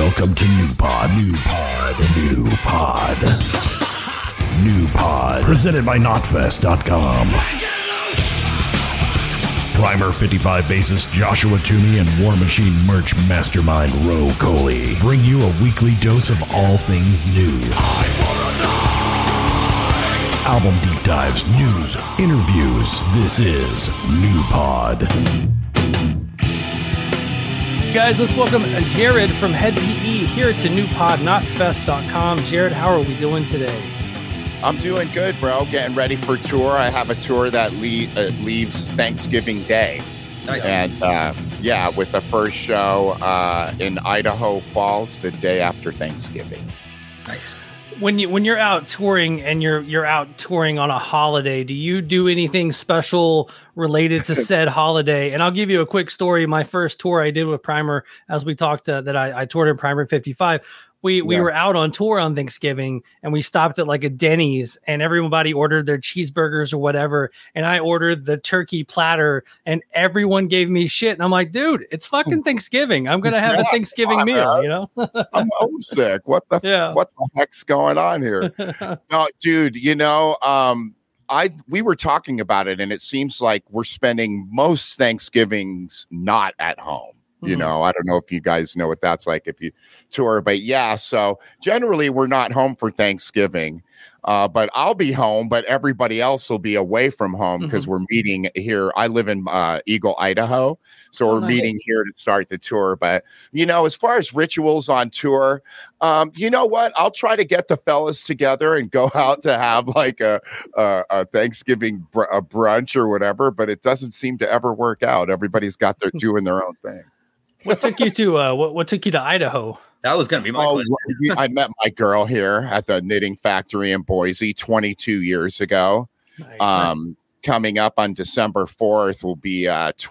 Welcome to New Pod. Presented by Knotfest.com. Primer 55 bassist Joshua Toomey and War Machine merch mastermind Ro Coley bring you a weekly dose of all things new. Album deep dives, news, interviews. This is New Pod. Guys, let's welcome Jared from Head PE here to New Pod, Knotfest.com. Jared, how are we doing today? I'm doing good, bro. Getting ready for tour. I have a tour that leaves Thanksgiving Day. Nice. And with the first show in Idaho Falls the day after Thanksgiving. Nice. When you're out touring and you're out touring on a holiday, do you do anything special related to said holiday? And I'll give you a quick story. My first tour I did with Primer, as we talked that I toured in Primer 55. We were out on tour on Thanksgiving and we stopped at like a Denny's and everybody ordered their cheeseburgers or whatever. And I ordered the turkey platter and everyone gave me shit. And I'm like, dude, it's fucking Thanksgiving. I'm going to have a Thanksgiving meal, you know? I'm homesick. What the heck's going on here? No, dude, you know, we were talking about it and it seems like we're spending most Thanksgivings not at home. You know, I don't know if you guys know what that's like if you tour, but yeah. So generally we're not home for Thanksgiving, but I'll be home, but everybody else will be away from home because we're meeting here. I live in Eagle, Idaho. So we're meeting here to start the tour. But, you know, as far as rituals on tour, you know what? I'll try to get the fellas together and go out to have like a Thanksgiving brunch or whatever, but it doesn't seem to ever work out. Everybody's got doing their own thing. What took you to what took you to Idaho? That was going to be my question. I met my girl here at the knitting factory in Boise 22 years ago. Nice. Coming up on December 4th will be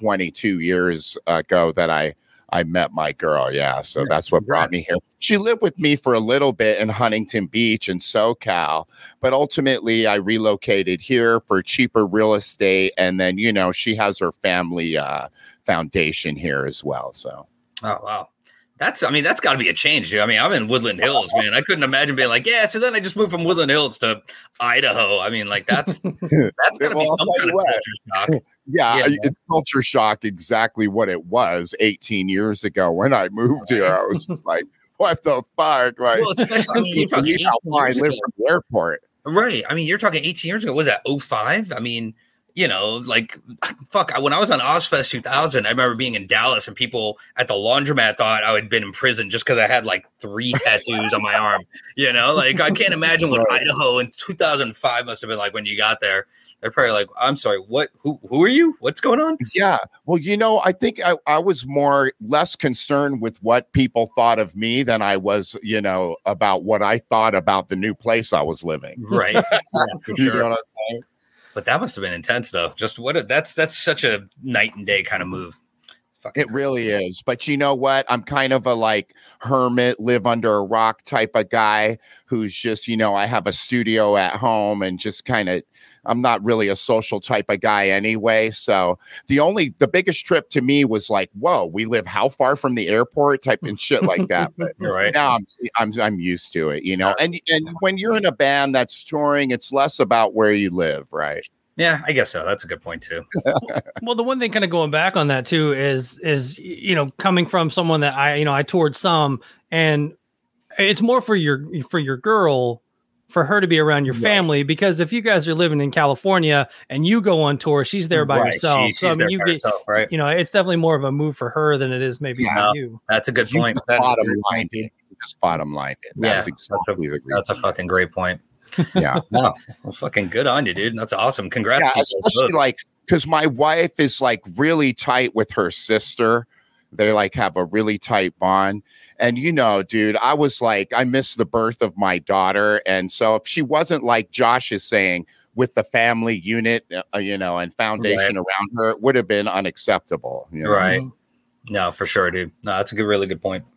22 years ago that I met my girl. Yeah. So that's what brought me here. She lived with me for a little bit in Huntington Beach and SoCal, but ultimately I relocated here for cheaper real estate. And then, you know, she has her family foundation here as well. So. Oh, wow. That's got to be a change, dude. I mean, I'm in Woodland Hills, man. I couldn't imagine being like, so then I just moved from Woodland Hills to Idaho. I mean, like that's got to be some kind of culture shock. Yeah, it's culture shock, exactly what it was 18 years ago when I moved here. I was just like, what the fuck? Like, well, especially, you're talking how far I live from the airport. Right. I mean, you're talking 18 years ago. Was that 05? I mean, you know, like, fuck, when I was on Ozfest 2000, I remember being in Dallas and people at the laundromat thought I had been in prison just because I had like 3 tattoos on my arm. You know, like, I can't imagine what Idaho in 2005 must have been like when you got there. They're probably like, I'm sorry, what? Who are you? What's going on? Yeah. Well, you know, I think I was less concerned with what people thought of me than I was, you know, about what I thought about the new place I was living. Right. Yeah, for sure. You know what I'm saying? But that must have been intense, though. Just that's such a night and day kind of move. It really is. But you know what? I'm kind of a like hermit, live under a rock type of guy who's just, you know, I have a studio at home and just kind of, I'm not really a social type of guy anyway. So the biggest trip to me was like, whoa, we live how far from the airport type and shit like that. But now I'm used to it, you know, and when you're in a band that's touring, it's less about where you live. Right. Yeah, I guess so. That's a good point too. Well, the one thing kind of going back on that too is, you know, coming from someone that I toured some, and it's more for your girl, for her to be around your family, because if you guys are living in California and you go on tour, she's there by herself. She's there by herself, right? You know, it's definitely more of a move for her than it is maybe for you. That's a good point. Bottom line it. That's exactly that's a fucking great point. Yeah. Wow. Well, fucking good on you, dude. That's awesome. Congrats. Yeah, especially like, because my wife is like really tight with her sister. They like have a really tight bond. And, you know, dude, I was like, I missed the birth of my daughter. And so if she wasn't like Josh is saying with the family unit, you know, and foundation around her, it would have been unacceptable. You know? Right. No, for sure, dude. No, that's a really good point.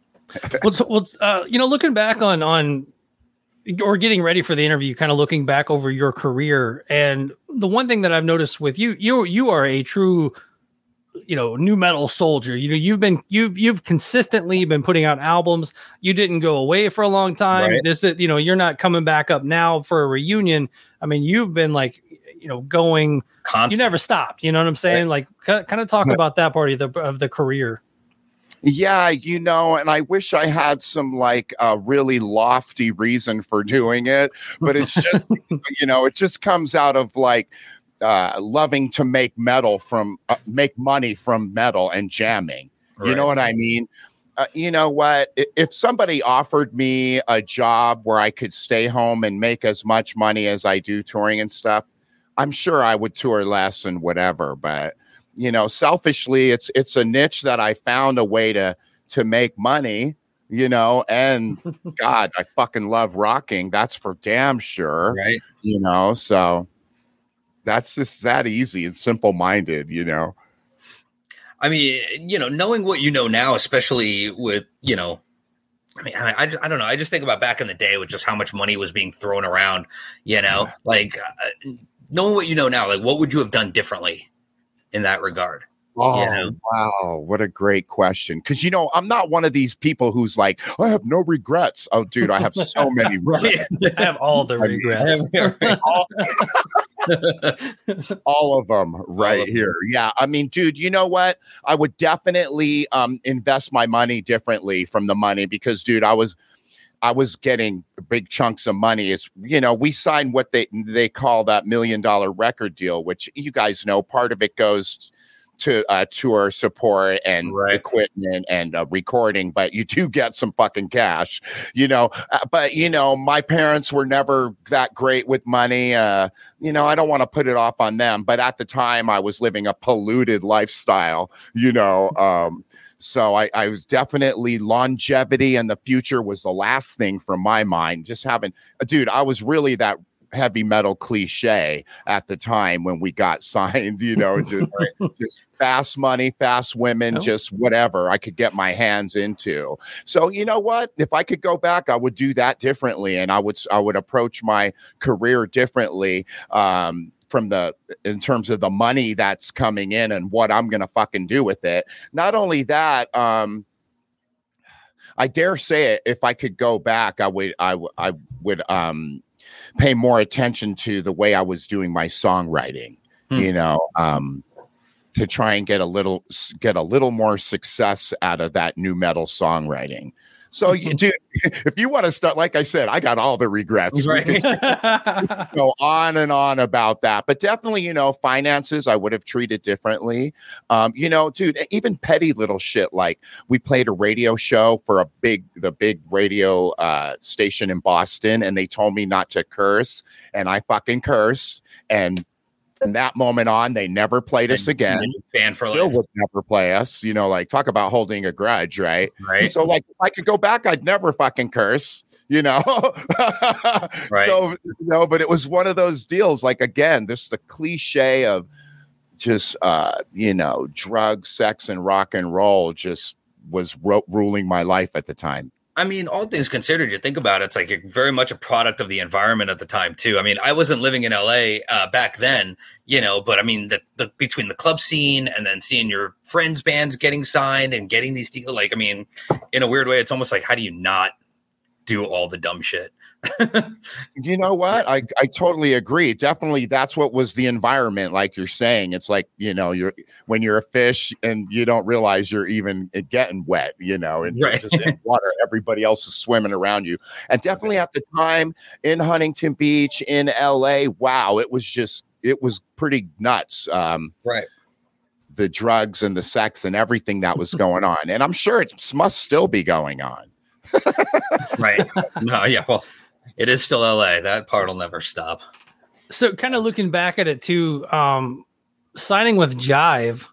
You know, looking back on or getting ready for the interview, kind of looking back over your career, and the one thing that I've noticed with you are a true nu metal soldier. You've consistently been putting out albums. You didn't go away for a long time. Right. This is, you're not coming back up now for a reunion. I mean, you've been like, going constant. You never stopped. You know what I'm saying? Right. Like kind of talk about that part of the career. Yeah, and I wish I had some like really lofty reason for doing it, but it's just, it just comes out of like loving to make make money from metal and jamming. Right. You know what I mean? You know what? If somebody offered me a job where I could stay home and make as much money as I do touring and stuff, I'm sure I would tour less and whatever, but selfishly, it's a niche that I found a way to make money, and God, I fucking love rocking. That's for damn sure. Right. So that's just that easy and simple minded, I mean, knowing what you know now, especially with, I don't know. I just think about back in the day with just how much money was being thrown around, like knowing what you know now, like what would you have done differently in that regard? Oh, wow. What a great question. Because, I'm not one of these people who's like, I have no regrets. Oh, dude, I have so many regrets. I have all the regrets. All of them right here. Yeah. I mean, dude, you know what? I would definitely invest my money differently from the money because, dude, I was getting big chunks of money. It's, we signed what they call that $1 million record deal, which you guys know part of it goes to tour support and equipment and recording, but you do get some fucking cash, but my parents were never that great with money. I don't want to put it off on them, but at the time I was living a polluted lifestyle, so I was definitely longevity and the future was the last thing from my mind. Just having, dude, I was really that heavy metal cliche at the time when we got signed, just fast money, fast women, just whatever I could get my hands into. So you know what? If I could go back, I would do that differently, and I would approach my career differently. In terms of the money that's coming in and what I'm gonna fucking do with it. Not only that, I dare say it. If I could go back, I would pay more attention to the way I was doing my songwriting, to try and get a little more success out of that new metal songwriting. So, dude, if you want to start, like I said, I got all the regrets. Right. We could go on and on about that. But definitely, finances, I would have treated differently. Dude, even petty little shit like we played a radio show for the big radio station in Boston, and they told me not to curse, and I fucking cursed. And from that moment on, they never played us again. Banned for life. Still would never play us. Like talk about holding a grudge, right? Right. So like, if I could go back, I'd never fucking curse. Right. So but it was one of those deals. Like again, this is the cliche of just drugs, sex, and rock and roll just was ruling my life at the time. I mean, all things considered, you think about it, it's like you're very much a product of the environment at the time, too. I mean, I wasn't living in LA back then, but I mean, the between the club scene and then seeing your friends' bands getting signed and getting these deals, like, I mean, in a weird way, it's almost like, how do you not do all the dumb shit? You know what? I totally agree. Definitely, that's what was the environment, like you're saying. It's like, when you're a fish and you don't realize you're even getting wet, and you're just in water. Everybody else is swimming around you. And definitely at the time in Huntington Beach, in LA, wow, it was pretty nuts. Right. The drugs and the sex and everything that was going on. And I'm sure it must still be going on. Right. No, yeah, well, it is still LA. That part will never stop. So kind of looking back at it too, signing with Jive,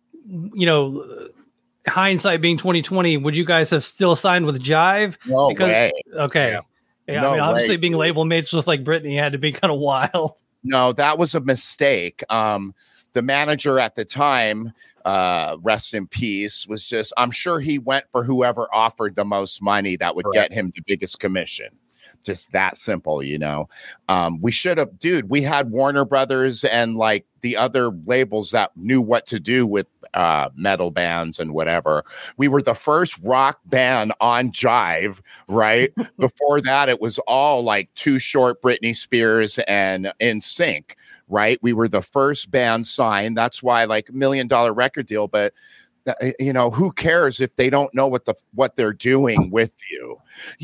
hindsight being 2020, would you guys have still signed with Jive? No way. Okay. Yeah, no, I mean, obviously being label mates with like Britney had to be kind of wild. No, that was a mistake. The manager at the time, rest in peace, was just, I'm sure he went for whoever offered the most money that would get him the biggest commission. Just that simple, we should have, dude, we had Warner Brothers and like the other labels that knew what to do with metal bands and whatever. We were the first rock band on Jive, right? Before that, it was all like Too Short, Britney Spears, and NSYNC, right? We were the first band signed. That's why like $1 million record deal, but who cares if they don't know what they're doing with you?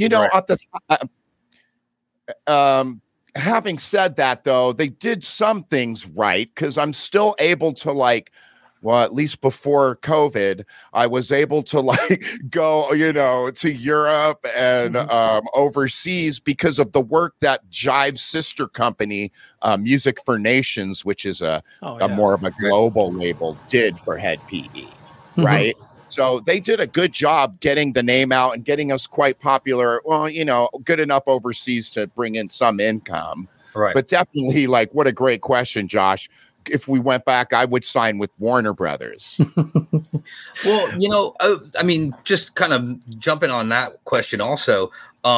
Having said that, though, they did some things right, because I'm still able to at least before COVID, I was able to go, to Europe and overseas because of the work that Jive's sister company, Music for Nations, which is a more of a global label, did for Head PE. Right. So they did a good job getting the name out and getting us quite popular. Well, good enough overseas to bring in some income. Right. But definitely, what a great question, Josh. If we went back, I would sign with Warner Brothers. Well, I mean, just kind of jumping on that question also,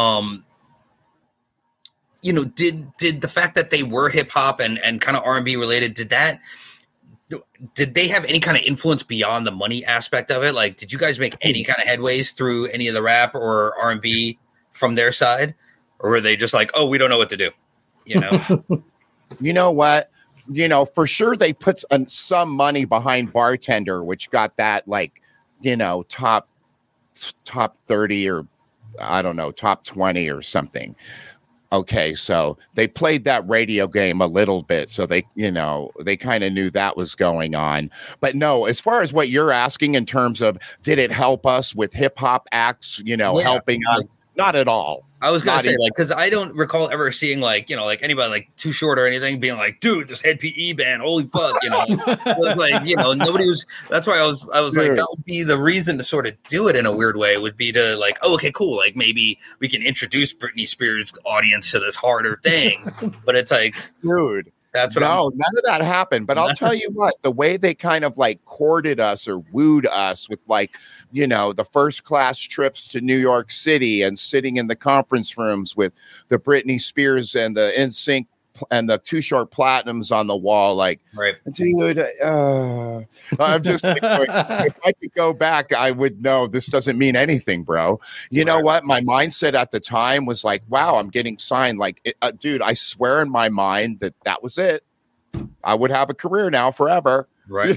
did the fact that they were hip hop and kind of R&B related, did they have any kind of influence beyond the money aspect of it? Like, did you guys make any kind of headways through any of the rap or R&B from their side? Or were they just like, oh, we don't know what to do? You know what? For sure they put some money behind Bartender, which got that top 30 or I don't know, top 20 or something. Okay, so they played that radio game a little bit, so they kind of knew that was going on. But no, as far as what you're asking in terms of did it help us with hip hop acts, helping us? Not at all. I was going to say, because I don't recall ever seeing anybody Too Short or anything being like, dude, this Head PE band, holy fuck, It was nobody was. That's why I was like, that would be the reason to sort of do it in a weird way, would be to oh, okay, cool, maybe we can introduce Britney Spears' audience to this harder thing. But it's dude. That's what none of that happened. But I'll tell you what, the way they kind of courted us or wooed us with the first class trips to New York City and sitting in the conference rooms with the Britney Spears and the NSYNC and the Too Short Platinums on the wall. Dude, I'm just if I could go back, I would know this doesn't mean anything, bro. You know what? My mindset at the time was wow, I'm getting signed. Dude, I swear in my mind that was it. I would have a career now forever. Right.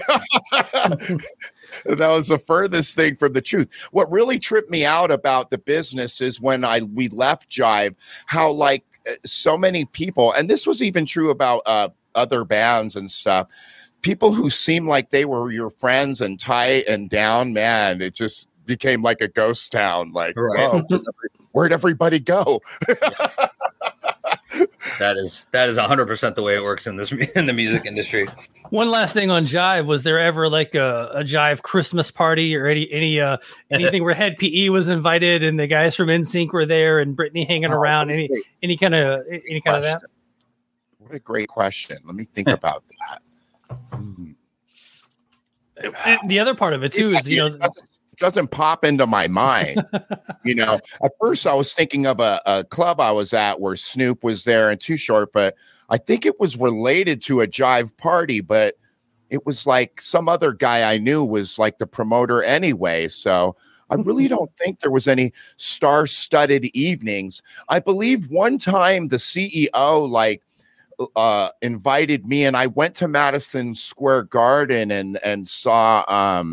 That was the furthest thing from the truth. What really tripped me out about the business is when we left Jive, how so many people, and this was even true about other bands and stuff, people who seemed like they were your friends and tight and down, man, it just became like a ghost town. Whoa, where'd everybody go? That is 100% the way it works in the music industry. One last thing on Jive, was there ever a Jive Christmas party or anything where Head PE was invited and the guys from NSYNC were there and Britney hanging around? Any kind of that? What a great question. Let me think about that. The other part of it too is doesn't pop into my mind. At first I was thinking of a club I was at where Snoop was there and Too Short, but I think it was related to a Jive party, but it was some other guy I knew was the promoter anyway. So I really don't think there was any star-studded evenings. I believe one time the CEO invited me and I went to Madison Square Garden and saw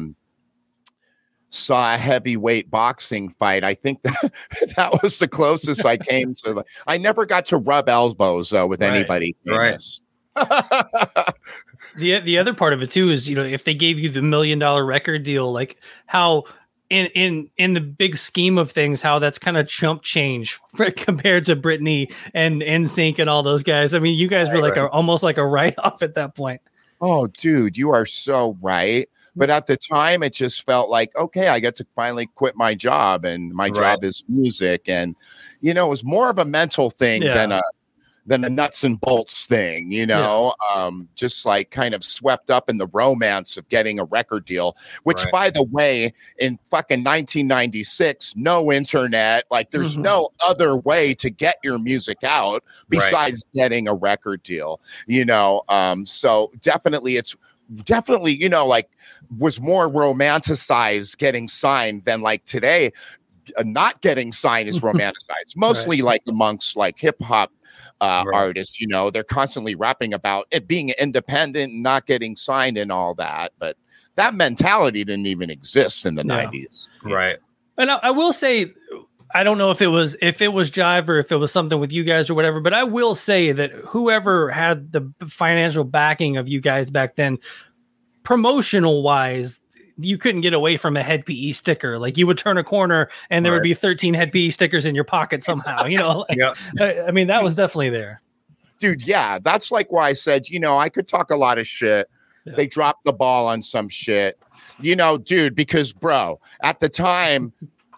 a heavyweight boxing fight. I think that was the closest I came to. I never got to rub elbows though with anybody famous. Right. The other part of it too is if they gave you the $1 million record deal, how in the big scheme of things, how that's kind of chump change compared to Britney and NSYNC and all those guys. I mean, you guys were almost like a write off at that point. Oh, dude, you are so right. But at the time, it just felt like, okay, I get to finally quit my job, and my job is music. And, it was more of a mental thing than a nuts and bolts thing, just kind of swept up in the romance of getting a record deal, which, by the way, in fucking 1996, no internet, there's no other way to get your music out besides getting a record deal, so definitely was more romanticized getting signed than like today. Not getting signed is romanticized, mostly right. Like amongst like hip hop right. artists. You know, they're constantly rapping about it being independent and not getting signed and all that. But that mentality didn't even exist in the 90s. Right. And I will say, I don't know if it was Jive or if it was something with you guys or whatever, but I will say that whoever had the financial backing of you guys back then, promotional wise, you couldn't get away from a Head PE sticker. Like you would turn a corner and there would be 13 Head PE stickers in your pocket somehow, you know, like, I mean, that was definitely there. Dude, yeah, that's like why I said, you know, I could talk a lot of shit. Yeah. They dropped the ball on some shit, you know, dude, because bro, at the time,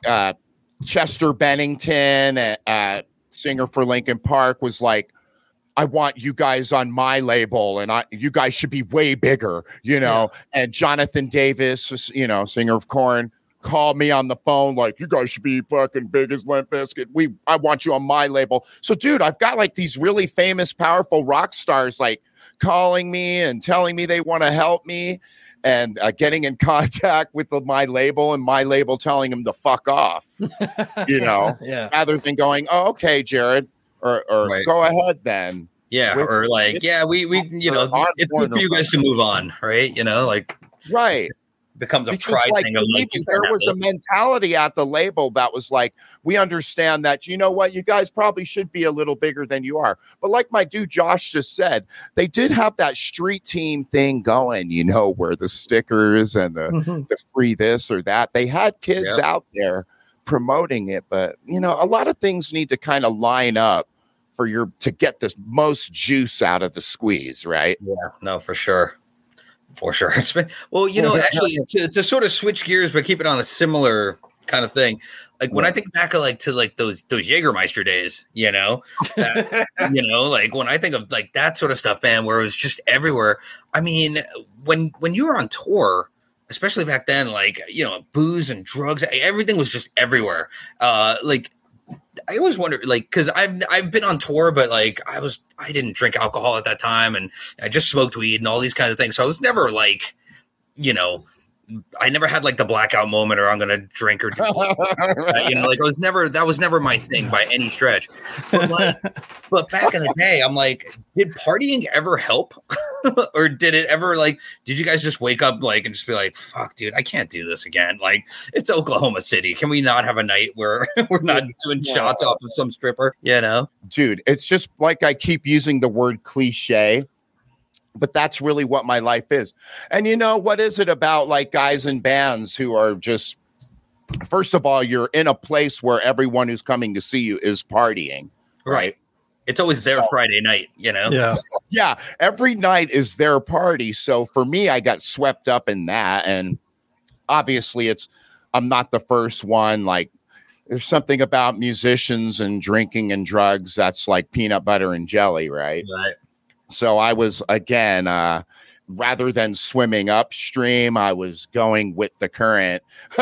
Chester Bennington, singer for Linkin Park, was like, I want you guys on my label and you guys should be way bigger, you know. Yeah. And Jonathan Davis, you know, singer of Korn, called me on the phone like, you guys should be fucking big as Limp Bizkit. I want you on my label. So, dude, I've got like these really famous, powerful rock stars like calling me and telling me they want to help me and getting in contact with my label and my label telling them to fuck off, you know, rather than going, oh, okay, Jared, or right. Go ahead then. Yeah. Or like, we, you know, it's good for you guys to move on. Right. You know, like, right. Becomes a pride like, thing. Of like, there was a mentality at the label that was like, we understand that, you know what, you guys probably should be a little bigger than you are. But like my dude Josh just said, they did have that street team thing going, you know, where the stickers and the free this or that. They had kids out there promoting it, but you know, a lot of things need to kind of line up to get the most juice out of the squeeze, right? Yeah, no, for sure. For sure. Well, you know, actually, to sort of switch gears, but keep it on a similar kind of thing. Like when I think back to those Jägermeister days, you know, you know, like when I think of like that sort of stuff, man, where it was just everywhere. I mean, when you were on tour, especially back then, like, you know, booze and drugs, everything was just everywhere. Like, I always wonder, like, because I've been on tour, but like I didn't drink alcohol at that time, and I just smoked weed and all these kinds of things. So I was never like, you know, I never had like the blackout moment or I'm gonna drink or do you know, like that was never my thing by any stretch. But back in the day, I'm like, did partying ever help? Or did it ever did you guys just wake up like and just be like, fuck, dude, I can't do this again. Like, it's Oklahoma City. Can we not have a night where we're not doing shots off of some stripper? You know? Dude, it's just like I keep using the word cliche, but that's really what my life is. And you know, what is it about like guys in bands who are just, first of all, you're in a place where everyone who's coming to see you is partying, right? It's always their Friday night, you know? Yeah. Yeah. Every night is their party. So for me, I got swept up in that. And obviously I'm not the first one. Like, there's something about musicians and drinking and drugs that's like peanut butter and jelly, right? Right. So I was, again, rather than swimming upstream, I was going with the current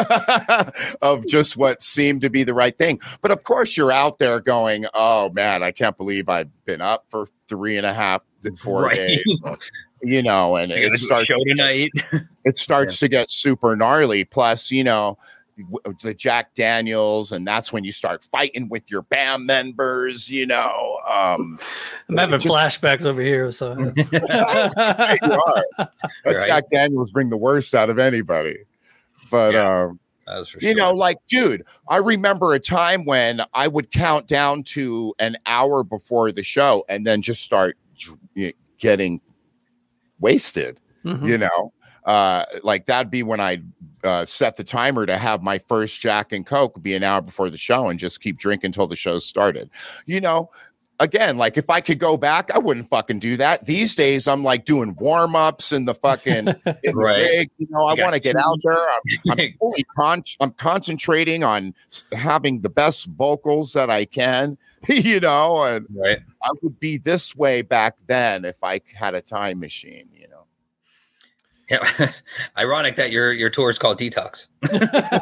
of just what seemed to be the right thing. But of course, you're out there going, oh, man, I can't believe I've been up for 3.5 to 4 days. You know, and it starts, show tonight. It starts to get super gnarly. Plus, you know, the Jack Daniels, and that's when you start fighting with your band members, you know. I'm having flashbacks over here. So you are. Right. Jack Daniels bring the worst out of anybody. But you know, like, dude, I remember a time when I would count down to an hour before the show and then just start getting wasted, you know. Like that'd be when I set the timer to have my first Jack and Coke be an hour before the show and just keep drinking until the show started. You know, again, like if I could go back, I wouldn't fucking do that. These days, I'm like doing warm-ups in the fucking in the rig. You know, I want to get out there. I'm concentrating on having the best vocals that I can. You know, and I would be this way back then if I had a time machine. You know. Yeah, ironic that your tour is called Detox.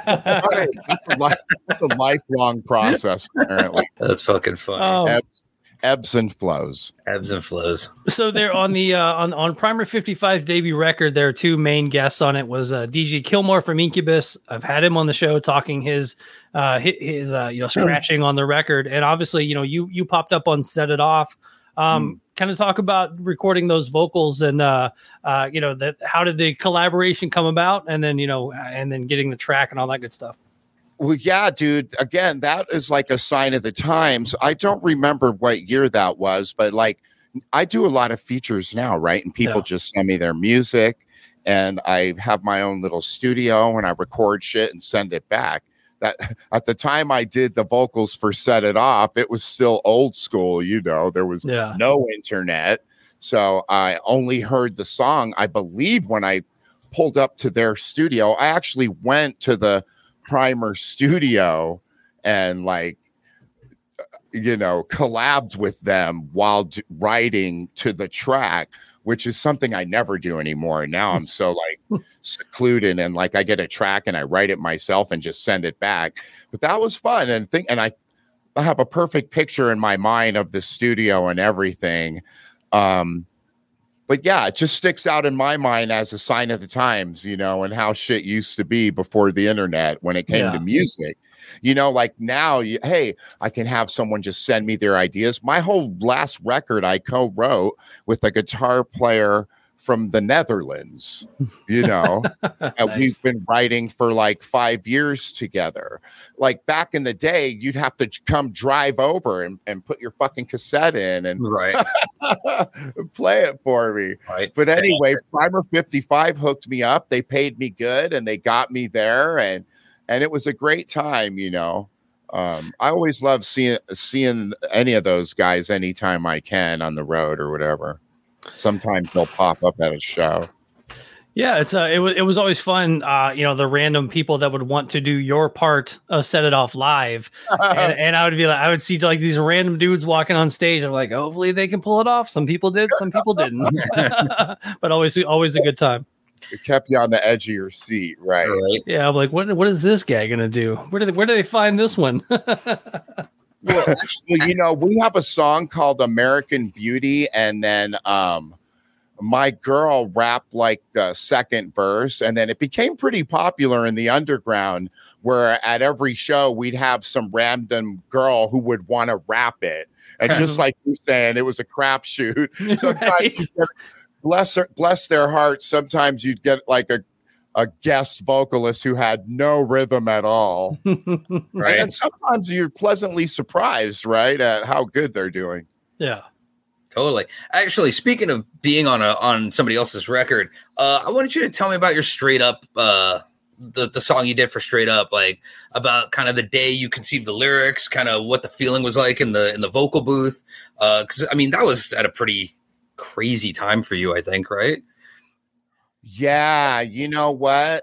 That's a lifelong process. Apparently, that's fucking funny. Ebbs and flows. Ebbs and flows. So there on the on Primer 55's debut record, there are two main guests on it. Was DG Kilmore from Incubus. I've had him on the show talking his scratching on the record, and obviously you popped up on Set It Off. Kind of talk about recording those vocals and how did the collaboration come about, and then and then getting the track and all that good stuff. Well, yeah, dude. Again, that is like a sign of the times. I don't remember what year that was, but like I do a lot of features now, right? And people just send me their music, and I have my own little studio and I record shit and send it back. That at the time I did the vocals for Set It Off, it was still old school, there was no internet. So I only heard the song, I believe, when I pulled up to their studio. I actually went to the Primer studio and collabed with them while writing to the track, which is something I never do anymore. Now I'm so secluded and I get a track and I write it myself and just send it back. But that was fun and I have a perfect picture in my mind of the studio and everything. But yeah, it just sticks out in my mind as a sign of the times, and how shit used to be before the internet when it came to music. Now, hey, I can have someone just send me their ideas. My whole last record I co-wrote with a guitar player from the Netherlands, and nice. We've been writing for 5 years together. Back in the day, you'd have to come drive over and put your fucking cassette in and play it for me. Right. But anyway, Primer 55 hooked me up. They paid me good and they got me there. And it was a great time, I always love seeing any of those guys anytime I can on the road or whatever. Sometimes they'll pop up at a show. Yeah, it was always fun. The random people that would want to do your part of Set It Off live, and I would see these random dudes walking on stage. I'm like, hopefully they can pull it off. Some people did, some people didn't, but always a good time. It kept you on the edge of your seat, right? Yeah, I'm like, what is this guy gonna do? Where do they find this one? Well, we have a song called American Beauty, and then my girl rapped the second verse, and then it became pretty popular in the underground, where at every show we'd have some random girl who would want to rap it. And just like you're saying, it was a crapshoot. Sometimes bless their hearts, sometimes you'd get a guest vocalist who had no rhythm at all. Right. And sometimes you're pleasantly surprised, right, at how good they're doing. Yeah. Totally. Actually, speaking of being on somebody else's record, I wanted you to tell me about your Straight Up, the song you did for Straight Up, about kind of the day you conceived the lyrics, kind of what the feeling was like in the vocal booth. Because that was at a pretty crazy time for you, I think, right? Yeah, you know what?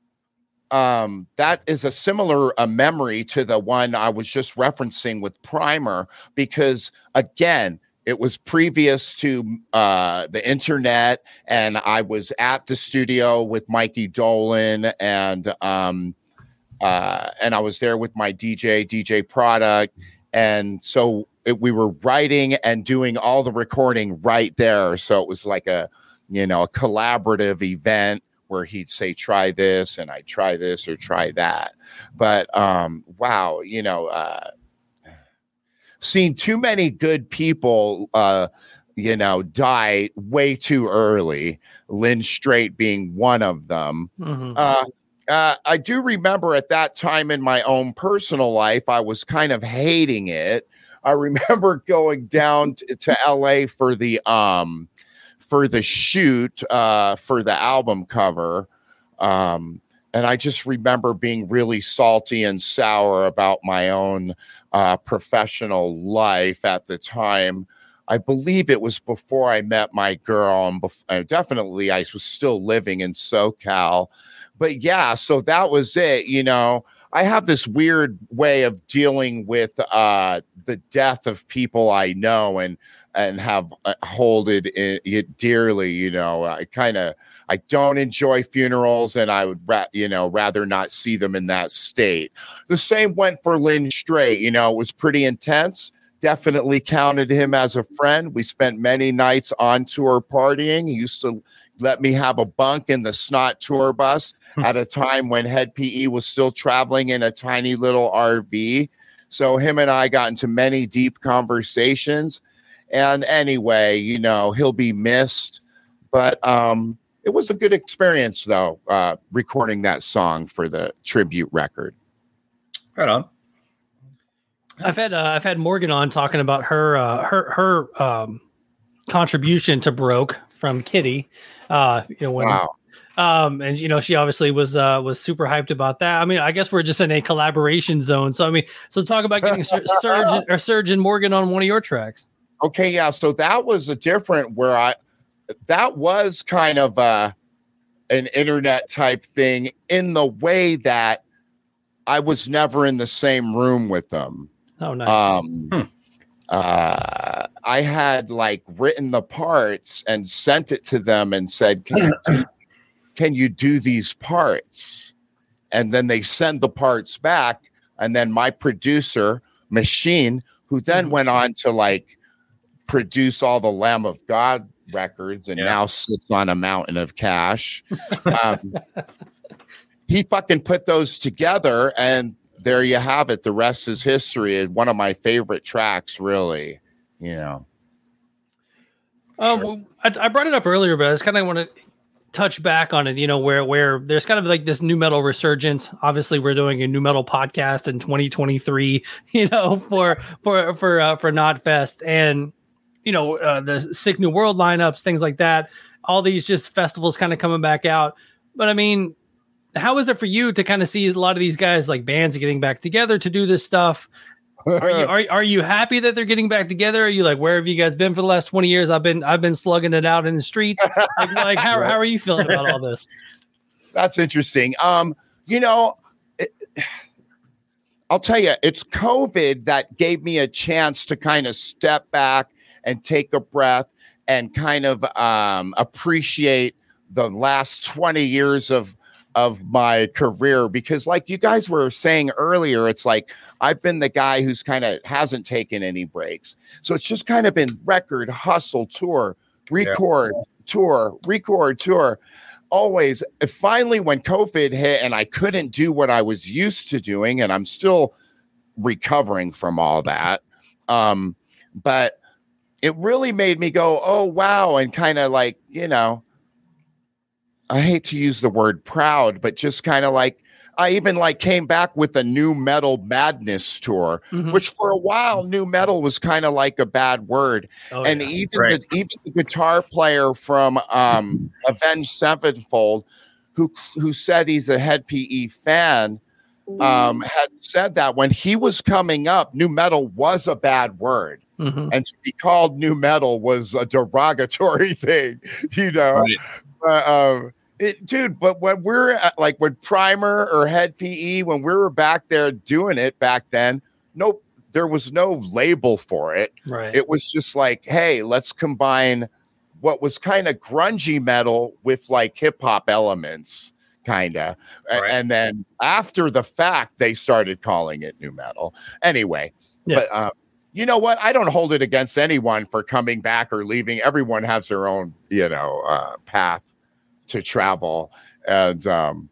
That is a similar memory to the one I was just referencing with Primer, because again, it was previous to the internet, and I was at the studio with Mikey Dolan, and I was there with my DJ Product, and so we were writing and doing all the recording right there. So it was like a collaborative event where he'd say, try this, and I'd try this or try that. But wow, seen too many good people, die way too early. Lynn Straight being one of them. Mm-hmm. I do remember at that time in my own personal life, I was kind of hating it. I remember going down to LA for the shoot for the album cover. And I just remember being really salty and sour about my own professional life at the time. I believe it was before I met my girl, and definitely I was still living in SoCal. But yeah, so that was it. I have this weird way of dealing with the death of people I know and have hold it dearly. I don't enjoy funerals, and I would rather not see them in that state. The same went for Lynn Straight. It was pretty intense. definitely counted him as a friend. We spent many nights on tour partying. He used to let me have a bunk in the Snot tour bus at a time when Head PE was still traveling in a tiny little RV. So him and I got into many deep conversations. And anyway, you know, he'll be missed. But it was a good experience, though, recording that song for the tribute record. Right on. I've had Morgan on talking about her contribution to Broke from Kitty. Wow. And you know, she obviously was super hyped about that. I mean, I guess we're just in a collaboration zone. So I mean, so talk about getting Serge and Morgan on one of your tracks. Okay, yeah. So that was a different that was kind of an internet type thing in the way that I was never in the same room with them. Oh, nice. I had like written the parts and sent it to them and said, can you do these parts? And then they send the parts back. And then my producer, Machine, who then went on to like produce all the Lamb of God records and now sits on a mountain of cash. He fucking put those together, and there you have it. The rest is history. One of my favorite tracks, really, you know. I brought it up earlier, but I just kind of want to touch back on it, you know, where there's kind of like this new metal resurgence. Obviously, we're doing a new metal podcast in 2023, you know, for Knotfest, and you know, the Sick New World lineups, things like that. All these just festivals kind of coming back out. But I mean, how is it for you to kind of see a lot of these guys, like bands, getting back together to do this stuff? Are you happy that they're getting back together? Are you like, where have you guys been for the last 20 years? I've been slugging it out in the streets. Like how are you feeling about all this? That's interesting. You know, I'll tell you, it's COVID that gave me a chance to kind of step back and take a breath and kind of appreciate the last 20 years of my career, because like you guys were saying earlier, it's like I've been the guy who's kind of hasn't taken any breaks. So it's just kind of been record, hustle, tour, record, tour, record, tour. Always. Finally, when COVID hit and I couldn't do what I was used to doing, and I'm still recovering from all that, but it really made me go, oh, wow. And kind of like, you know, I hate to use the word proud, but just kind of like, I even like came back with a New Metal Madness tour, which for a while, new metal was kind of like a bad word. Oh, and even the guitar player from Avenged Sevenfold, who said he's a Head PE fan, had said that when he was coming up, new metal was a bad word. And to be called new metal was a derogatory thing, you know. Right. But when we're like when Primer or Head PE, when we were back there doing it back then, nope, there was no label for it. Right. It was just like, hey, let's combine what was kind of grungy metal with like hip hop elements, kind of. Right. And then after the fact, they started calling it new metal. Anyway, but you know what? I don't hold it against anyone for coming back or leaving. Everyone has their own, you know, path to travel. And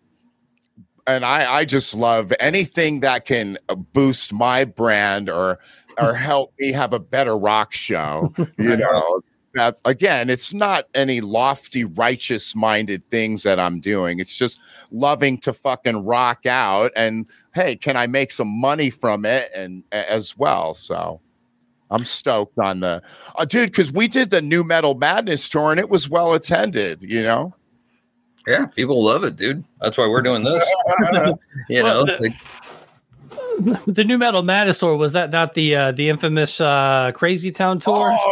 I just love anything that can boost my brand or help me have a better rock show. You know, that's, again, it's not any lofty, righteous minded things that I'm doing. It's just loving to fucking rock out. And hey, can I make some money from it? And as well. So I'm stoked on the dude, because we did the New Metal Madness tour and it was well attended, you know? Yeah, people love it, dude. That's why we're doing this. You know, the New Metal Madness tour, was that not the infamous Crazy Town tour? Oh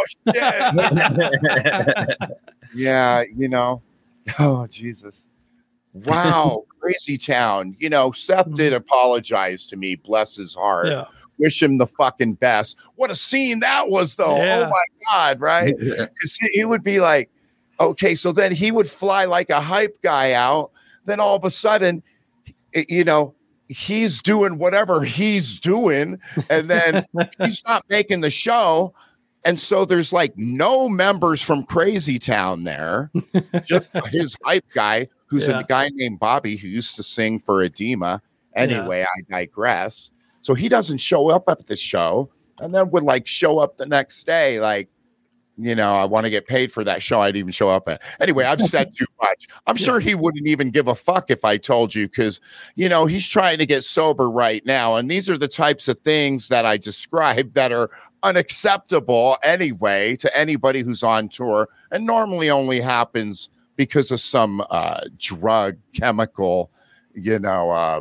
shit! Yeah, you know. Oh Jesus! Wow, Crazy Town. You know, Seth did apologize to me. Bless his heart. Yeah. Wish him the fucking best. What a scene that was, though. Yeah. Oh my God, right? Because he would be like, okay, so then he would fly like a hype guy out. Then all of a sudden, you know, he's doing whatever he's doing, and then he's not making the show. And so there's like no members from Crazy Town there, just his hype guy, who's a guy named Bobby who used to sing for Edema. Anyway, I digress. So he doesn't show up at the show, and then would like show up the next day, like, you know, I want to get paid for that show I'd even show up at. Anyway, I've said too much. I'm sure he wouldn't even give a fuck if I told you, because, you know, he's trying to get sober right now. And these are the types of things that I described that are unacceptable anyway to anybody who's on tour, and normally only happens because of some drug, chemical, you know,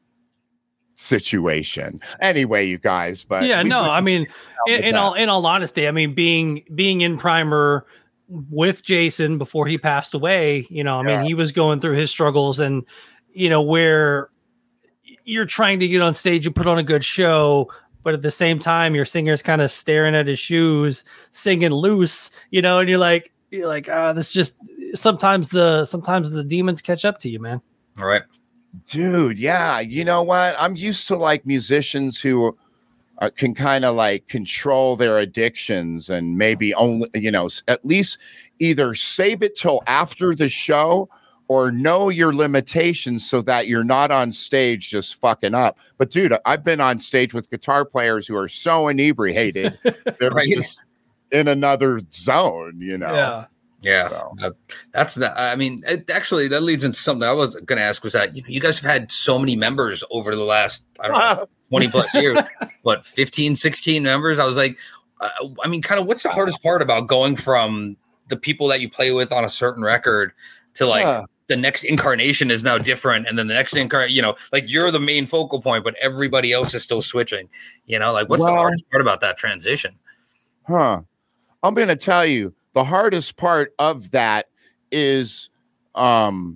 situation. Anyway, you guys, but I mean, in all honesty, I mean, being in Primer with Jason before he passed away, you know, I mean, he was going through his struggles, and, you know, where you're trying to get on stage and put on a good show, but at the same time, your singer's kind of staring at his shoes, singing loose, you know, and you're like, this just sometimes the demons catch up to you, man. All right. Dude, yeah. You know what? I'm used to like musicians who can kind of like control their addictions and maybe only, you know, at least either save it till after the show or know your limitations so that you're not on stage just fucking up. But dude, I've been on stage with guitar players who are so inebriated, they're just in another zone, you know? Yeah. Yeah, so. That's that. I mean, actually, that leads into something I was going to ask. Was that, you know, you guys have had so many members over the last, I don't know, 20 plus years, what, 15, 16 members? I was like, I mean, kind of what's the hardest part about going from the people that you play with on a certain record to like the next incarnation is now different, and then the next incarnation, you know, like you're the main focal point, but everybody else is still switching. You know, like what's the hardest part about that transition? I'm going to tell you. The hardest part of that is, because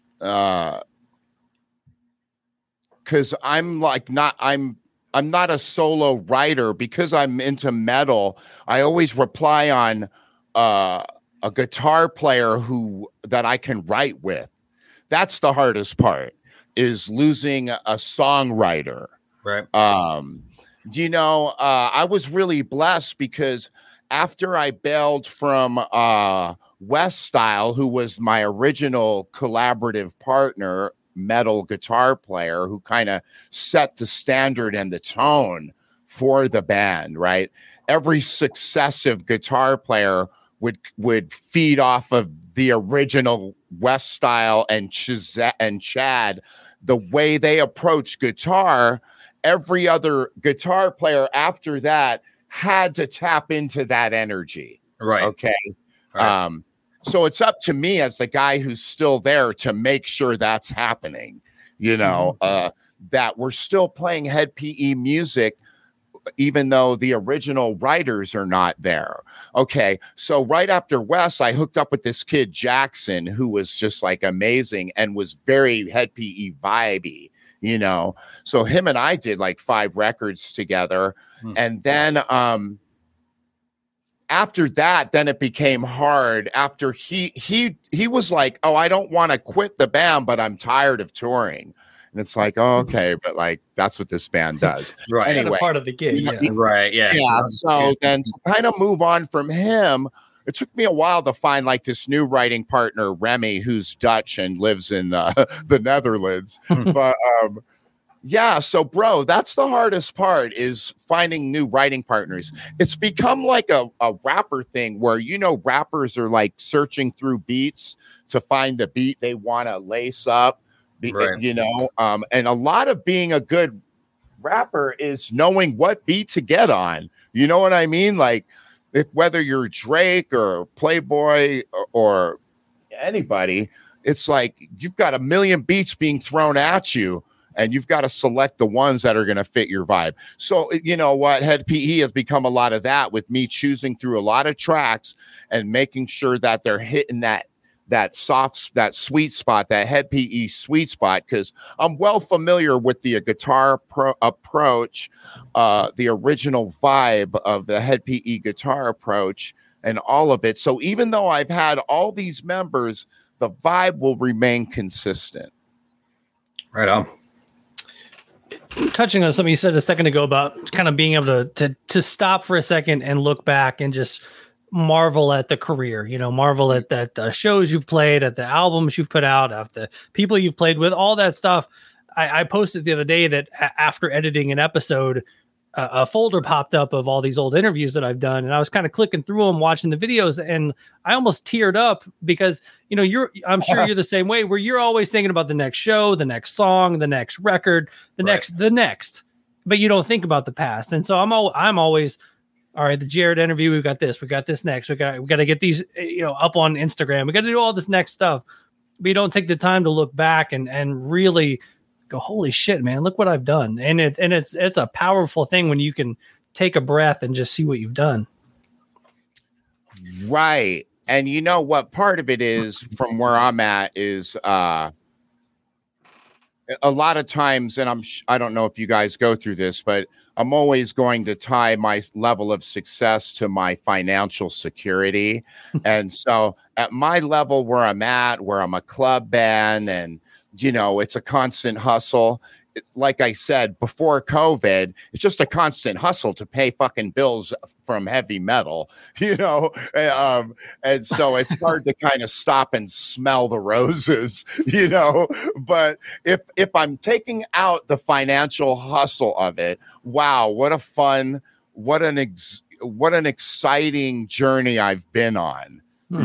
I'm not a solo writer, because I'm into metal. I always rely on a guitar player that I can write with. That's the hardest part, is losing a songwriter. Right. You know, I was really blessed because after I bailed from West Style, who was my original collaborative partner, metal guitar player, who kind of set the standard and the tone for the band, right? Every successive guitar player would feed off of the original West Style and Chad, the way they approach guitar. Every other guitar player after that had to tap into that energy. Right. Okay. Right. So it's up to me as the guy who's still there to make sure that's happening, you know, that we're still playing Hed PE music, even though the original writers are not there. Okay. So right after Wes, I hooked up with this kid, Jackson, who was just like amazing and was very Hed PE vibey. You know, so him and I did like 5 records together. And then after that, then it became hard after he was like, oh, I don't want to quit the band, but I'm tired of touring. And it's like, oh, okay, but like, that's what this band does. Right. Anyway, part of the gig. Yeah. Right. Yeah. Yeah. So then to kind of move on from him, it took me a while to find like this new writing partner, Remy, who's Dutch and lives in the Netherlands. But yeah, so bro, that's the hardest part, is finding new writing partners. It's become like a rapper thing where, you know, rappers are like searching through beats to find the beat they want to lace up, right. You know, and a lot of being a good rapper is knowing what beat to get on. You know what I mean? Like, whether you're Drake or Playboy or anybody, it's like you've got a million beats being thrown at you, and you've got to select the ones that are going to fit your vibe. So, you know what? Hed PE has become a lot of that, with me choosing through a lot of tracks and making sure that they're hitting that sweet spot, that Hed PE sweet spot, because I'm well familiar with the guitar approach, the original vibe of the Hed PE guitar approach and all of it. So even though I've had all these members, the vibe will remain consistent. Right on. touching on something you said a second ago about kind of being able to stop for a second and look back and just marvel at the career, marvel at the shows you've played, at the albums you've put out, at the people you've played with, all that stuff. I posted the other day that after editing an episode, a folder popped up of all these old interviews that I've done. And I was kind of clicking through them, watching the videos, and I almost teared up because, I'm sure you're the same way, where you're always thinking about the next show, the next song, the next record, the next, but you don't think about the past. And so I'm always, all right, the Jared interview, we got this next. We got to get these, up on Instagram. We got to do all this next stuff. But you don't take the time to look back and really go, holy shit, man, look what I've done. And it's a powerful thing when you can take a breath and just see what you've done. Right. And you know what part of it is from where I'm at is a lot of times, and I don't know if you guys go through this, but I'm always going to tie my level of success to my financial security. And so at my level where I'm at, where I'm a club band and, it's a constant hustle. Like I said, before COVID, it's just a constant hustle to pay fucking bills from heavy metal, and so it's hard to kind of stop and smell the roses, but if I'm taking out the financial hustle of it, wow, what an exciting journey I've been on,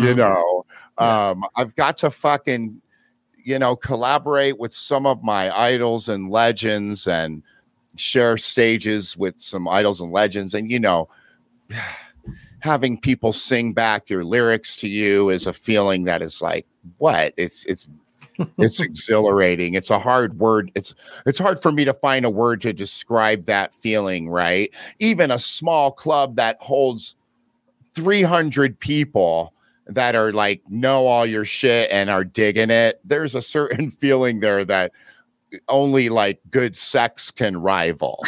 I've got to fucking collaborate with some of my idols and legends and share stages with some idols and legends. And, having people sing back your lyrics to you is a feeling that is like, what? It's exhilarating. It's a hard word. It's hard for me to find a word to describe that feeling, right? Even a small club that holds 300 people that are like, know all your shit and are digging it. There's a certain feeling there that only like good sex can rival,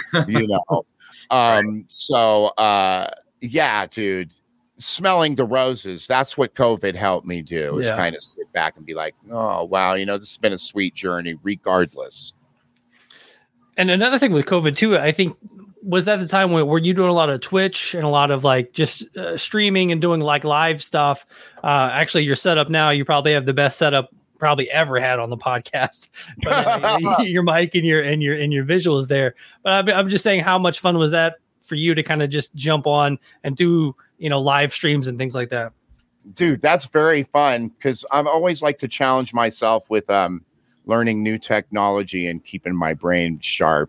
yeah, dude, smelling the roses. That's what COVID helped me do, is kind of sit back and be like, oh, wow, this has been a sweet journey regardless. And another thing with COVID too, I think, was that the time were you doing a lot of Twitch and a lot of like just streaming and doing like live stuff? Actually, your setup now, you probably have the best setup probably ever had on the podcast. But, your mic and your visuals there. But I'm just saying, how much fun was that for you to kind of just jump on and do live streams and things like that? Dude, that's very fun because I've always liked to challenge myself with learning new technology and keeping my brain sharp.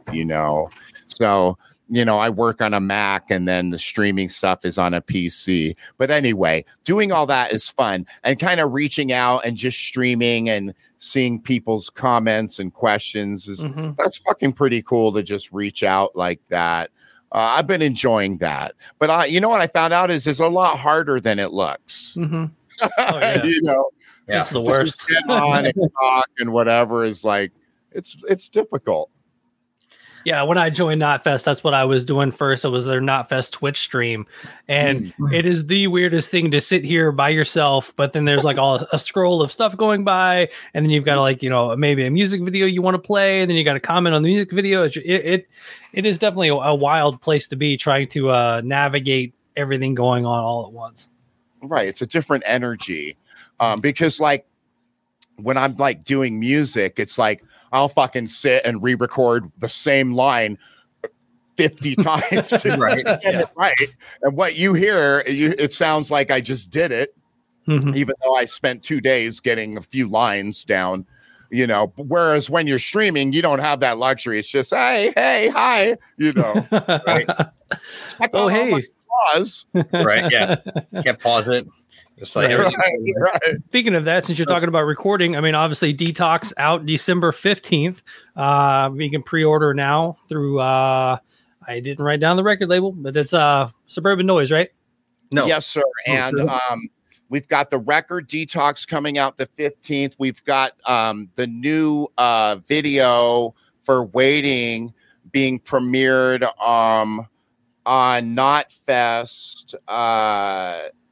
So. I work on a Mac and then the streaming stuff is on a PC. But anyway, doing all that is fun, and kind of reaching out and just streaming and seeing people's comments and questions that's fucking pretty cool to just reach out like that. I've been enjoying that. But what I found out is it's a lot harder than it looks. Mm-hmm. Oh, yeah. It's the worst. Just get on and talk and whatever is like, it's difficult. Yeah, when I joined Knotfest, that's what I was doing first. It was their Knotfest Twitch stream. And it is the weirdest thing to sit here by yourself, but then there's like a scroll of stuff going by, and then you've got like, maybe a music video you want to play, and then you got to comment on the music video. It is definitely a wild place to be, trying to navigate everything going on all at once. Right. It's a different energy. Because like when I'm like doing music, it's like, I'll fucking sit and re-record the same line 50 times. Right. Right. And what you hear, it sounds like I just did it, even though I spent 2 days getting a few lines down, whereas when you're streaming, you don't have that luxury. It's just, hey, hi, Right. Oh, hey. Right. Yeah. Can't pause it. Just like right. Speaking of that, since you're talking about recording, I mean, obviously Detox out December 15th. You can pre-order now through, I didn't write down the record label, but it's Suburban Noise, right? No. Yes, sir. And we've got the record Detox coming out the 15th. We've got the new video for Waiting being premiered on Knotfest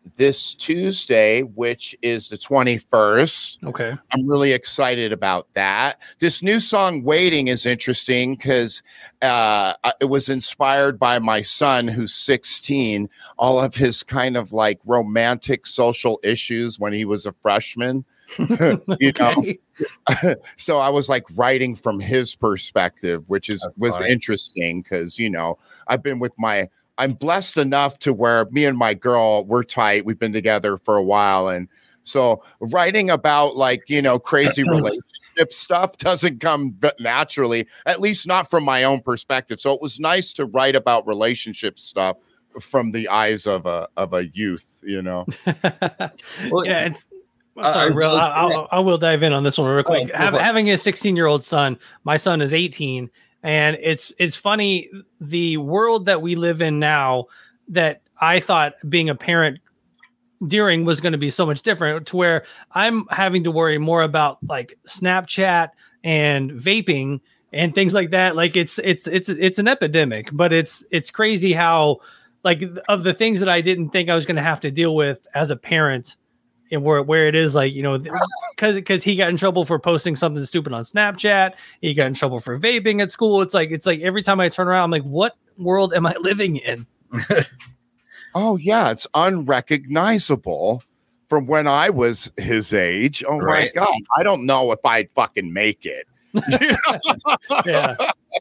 this Tuesday, which is the 21st. Okay. I'm really excited about that. This new song, Waiting, is interesting because it was inspired by my son, who's 16, all of his kind of like romantic social issues when he was a freshman. You know, so I was like writing from his perspective, which was interesting because, you know, I'm blessed enough to where me and my girl, we're tight. We've been together for a while. And so writing about like, you know, crazy relationship stuff doesn't come naturally, at least not from my own perspective. So it was nice to write about relationship stuff from the eyes of a youth, you know? Well, yeah, I will dive in on this one real quick. Having a 16-year-old son, my son is 18, and it's funny, the world that we live in now that I thought being a parent during was going to be so much different, to where I'm having to worry more about like Snapchat and vaping and things like that. Like it's an epidemic, but it's crazy how, like, of the things that I didn't think I was going to have to deal with as a parent, and where it is like, you know, because he got in trouble for posting something stupid on Snapchat. He got in trouble for vaping at school. It's like every time I turn around, I'm like, what world am I living in? Oh, yeah. It's unrecognizable from when I was his age. Oh, my God. I don't know if I'd fucking make it. Yeah.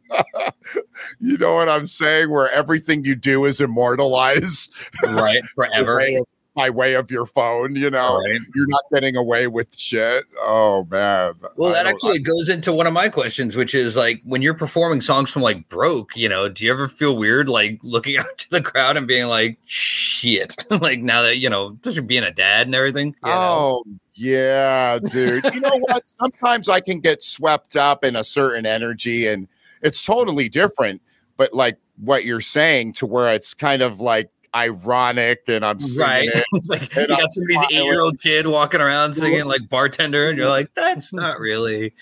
You know what I'm saying? Where everything you do is immortalized. Right. Forever. By way of your phone, you know, You're not getting away with shit. Oh, man. Well, that actually goes into one of my questions, which is like, when you're performing songs from like Broke, you know, do you ever feel weird like looking out to the crowd and being like, shit, like now that, you know, especially being a dad and everything? Yeah, dude. You know what? Sometimes I can get swept up in a certain energy and it's totally different. But like what you're saying, to where it's kind of like ironic, and I'm singing it. It's like you got somebody's 8-year-old kid walking around singing like Bartender, and you're like, that's not really.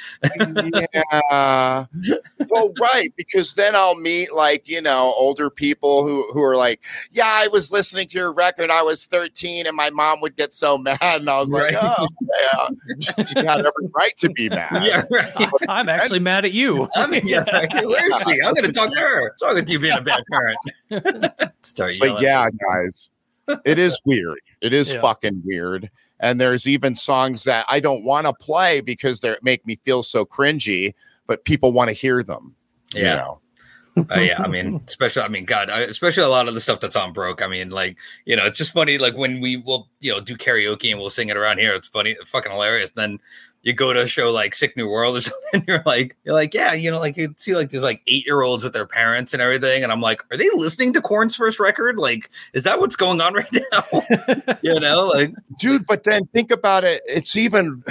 Yeah. Well, right, because then I'll meet like, you know, older people who are like, yeah, I was listening to your record, I was 13, and my mom would get so mad, and I was like, oh, yeah, she had every right to be mad. Yeah, right. I'm actually mad at you. I mean, yeah, where is she? I'm going to talk to her. Talking to you being a bad parent. Start yelling. But yeah, guys, it is weird. It is fucking weird. And there's even songs that I don't want to play because they make me feel so cringy, but people want to hear them. Yeah. You know? Yeah, I mean, especially a lot of the stuff that's on Broke. I mean, like, you know, it's just funny. Like when we will, you know, do karaoke and we'll sing it around here. It's funny, fucking hilarious. And then you go to a show like Sick New World or something. You're like, yeah, you know, like you see like there's like 8-year-olds with their parents and everything. And I'm like, are they listening to Korn's first record? Like, is that what's going on right now? You know, like, dude, but then think about it. It's even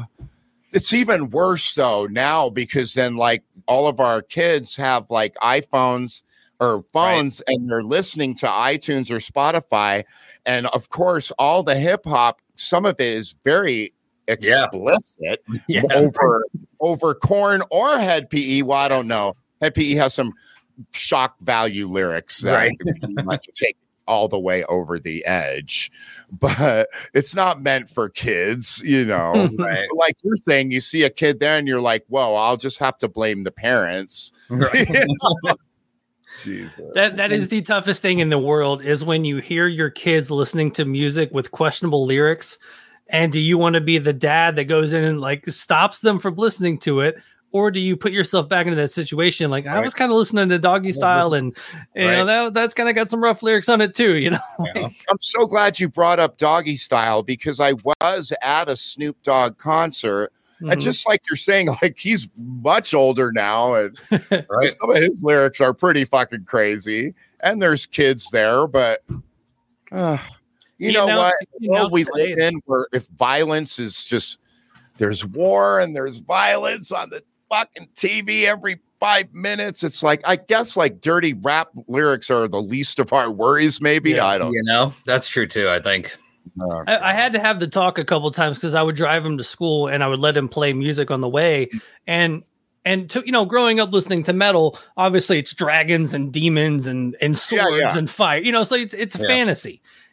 worse though now, because then like all of our kids have like iPhones or phones, and they're listening to iTunes or Spotify. And of course, all the hip hop, some of it is very explicit over Korn or Head PE. Well, I don't know. Head PE has some shock value lyrics that much take all the way over the edge, but it's not meant for kids, you know. Right. Like you're saying, you see a kid there and you're like, whoa, I'll just have to blame the parents. Right. Jesus. That is the toughest thing in the world, is when you hear your kids listening to music with questionable lyrics. And do you want to be the dad that goes in and like stops them from listening to it? Or do you put yourself back into that situation? Like, I was kind of listening to Doggy Style, and you know, that's kind of got some rough lyrics on it too, you know? I'm so glad you brought up Doggy Style, because I was at a Snoop Dogg concert. And just like you're saying, like, he's much older now, and some of his lyrics are pretty fucking crazy. And there's kids there, but you know what? We live in where if violence is just, there's war and there's violence on the fucking TV every 5 minutes. It's like, I guess like dirty rap lyrics are the least of our worries, maybe. I don't know. That's true too, I think. I had to have the talk a couple of times because I would drive him to school and I would let him play music on the way. And to, you know, growing up listening to metal, obviously it's dragons and demons and swords and fire, you know, so it's a fantasy.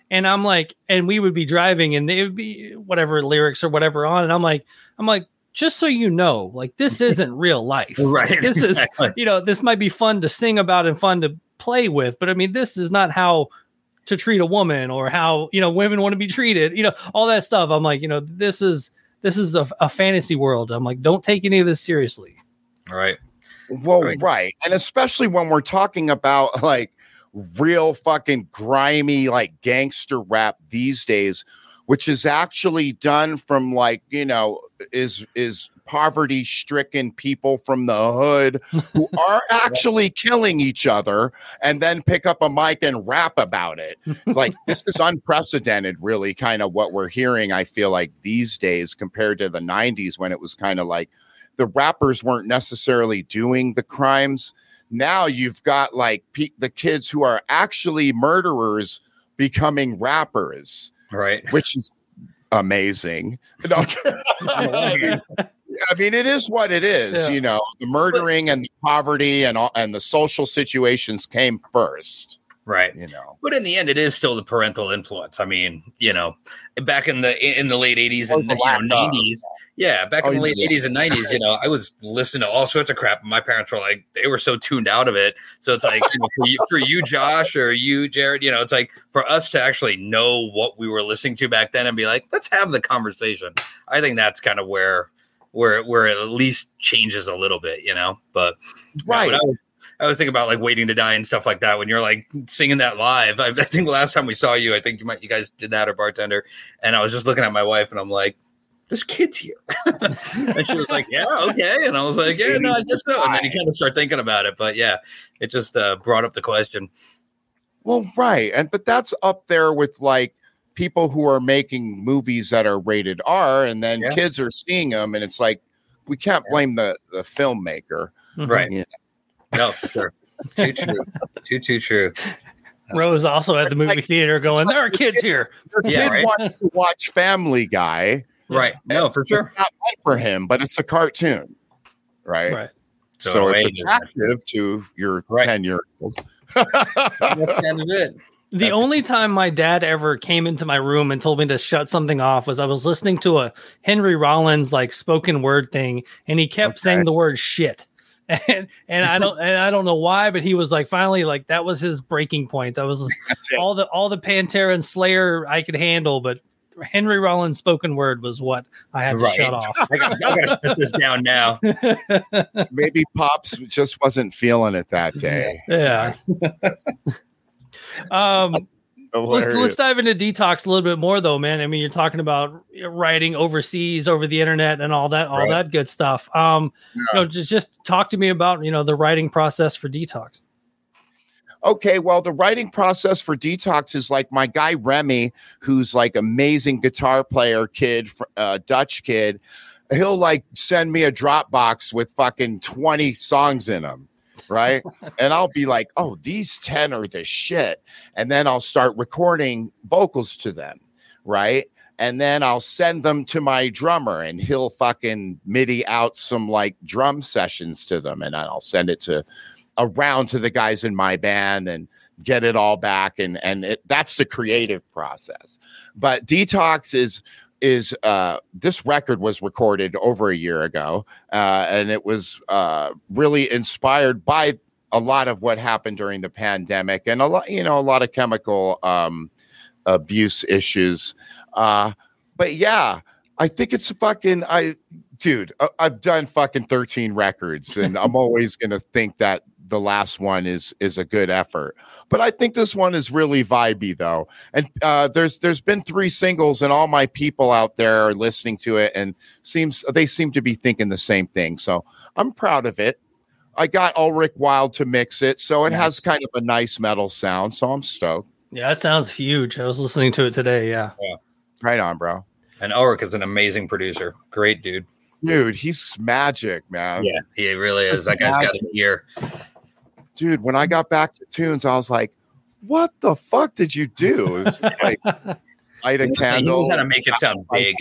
And I'm like, and we would be driving and they would be whatever lyrics or whatever on. And I'm like, just so you know, like this isn't real life. Right. This is, this might be fun to sing about and fun to play with, but I mean, this is not how to treat a woman or how, women want to be treated, all that stuff. I'm like, this is a fantasy world. I'm like, don't take any of this seriously. Right. Well, right. And especially when we're talking about like real fucking grimy, like gangster rap these days, which is actually done from like, is poverty stricken people from the hood who are actually killing each other and then pick up a mic and rap about it. Like this is unprecedented, really kind of what we're hearing. I feel like these days compared to the 90s when it was kind of like the rappers weren't necessarily doing the crimes. Now you've got like the kids who are actually murderers becoming rappers, right? Which is amazing. I mean, it is what it is. The murdering and the poverty and the social situations came first. Right. But in the end, it is still the parental influence. I mean, back in the late 80s and 90s. Yeah. Back in the late 80s and 90s, I was listening to all sorts of crap. And my parents were like, they were so tuned out of it. So it's like, for you, Josh, or you, Jared, it's like for us to actually know what we were listening to back then and be like, let's have the conversation. I think that's kind of where it at least changes a little bit, but right. I was thinking about like Waiting to Die and stuff like that when you're like singing that live. I think the last time we saw you, I think you guys did that or Bartender. And I was just looking at my wife and I'm like, this kid's here. And she was like, yeah, okay. And I was like, yeah, no, I guess so. And then you kind of start thinking about it. But yeah, it just brought up the question. Well, right. But that's up there with like people who are making movies that are rated R and then kids are seeing them. And it's like, we can't blame the filmmaker. Right. No, for sure. Too true. Too true. Rose also at the movie theater going, there are kids here. Your kid wants to watch Family Guy. Right. No, for sure. It's not meant for him, but it's a cartoon. Right. So it's attractive to your 10-year-old. That's kind of it. The only time my dad ever came into my room and told me to shut something off was I was listening to a Henry Rollins like spoken word thing, and he kept saying the word shit. And I don't know why, but he was like finally like that was his breaking point. I was all the Pantera and Slayer I could handle, but Henry Rollins spoken word was what I had to shut off. I gotta set this down now. Maybe Pops just wasn't feeling it that day. Yeah. Let's dive into Detox a little bit more though, man. I mean, you're talking about writing overseas over the internet and all that good stuff. Just talk to me about, the writing process for Detox. Okay, well, the writing process for Detox is like my guy Remy, who's like amazing guitar player kid, Dutch kid. He'll like send me a Dropbox with fucking 20 songs in them. Right. And I'll be like, oh, these 10 are the shit. And then I'll start recording vocals to them. Right. And then I'll send them to my drummer and he'll fucking MIDI out some like drum sessions to them. And then I'll send it around to the guys in my band and get it all back. And that's the creative process. But Detox is this record was recorded over a year ago, and it was really inspired by a lot of what happened during the pandemic and a lot of chemical abuse issues. But yeah, I think it's fucking I've done fucking 13 records, and I'm always gonna think that the last one is a good effort, but I think this one is really vibey though. And there's been 3 singles, and all my people out there are listening to it, and they seem to be thinking the same thing. So I'm proud of it. I got Ulrich Wild to mix it, so it has kind of a nice metal sound. So I'm stoked. Yeah, that sounds huge. I was listening to it today. Yeah. Right on, bro. And Ulrich is an amazing producer. Great dude. Dude, he's magic, man. Yeah, he really is. That guy's got an ear. Dude, when I got back to tunes, I was like, what the fuck did you do? It was like light a candle. He knows how to make it sound big.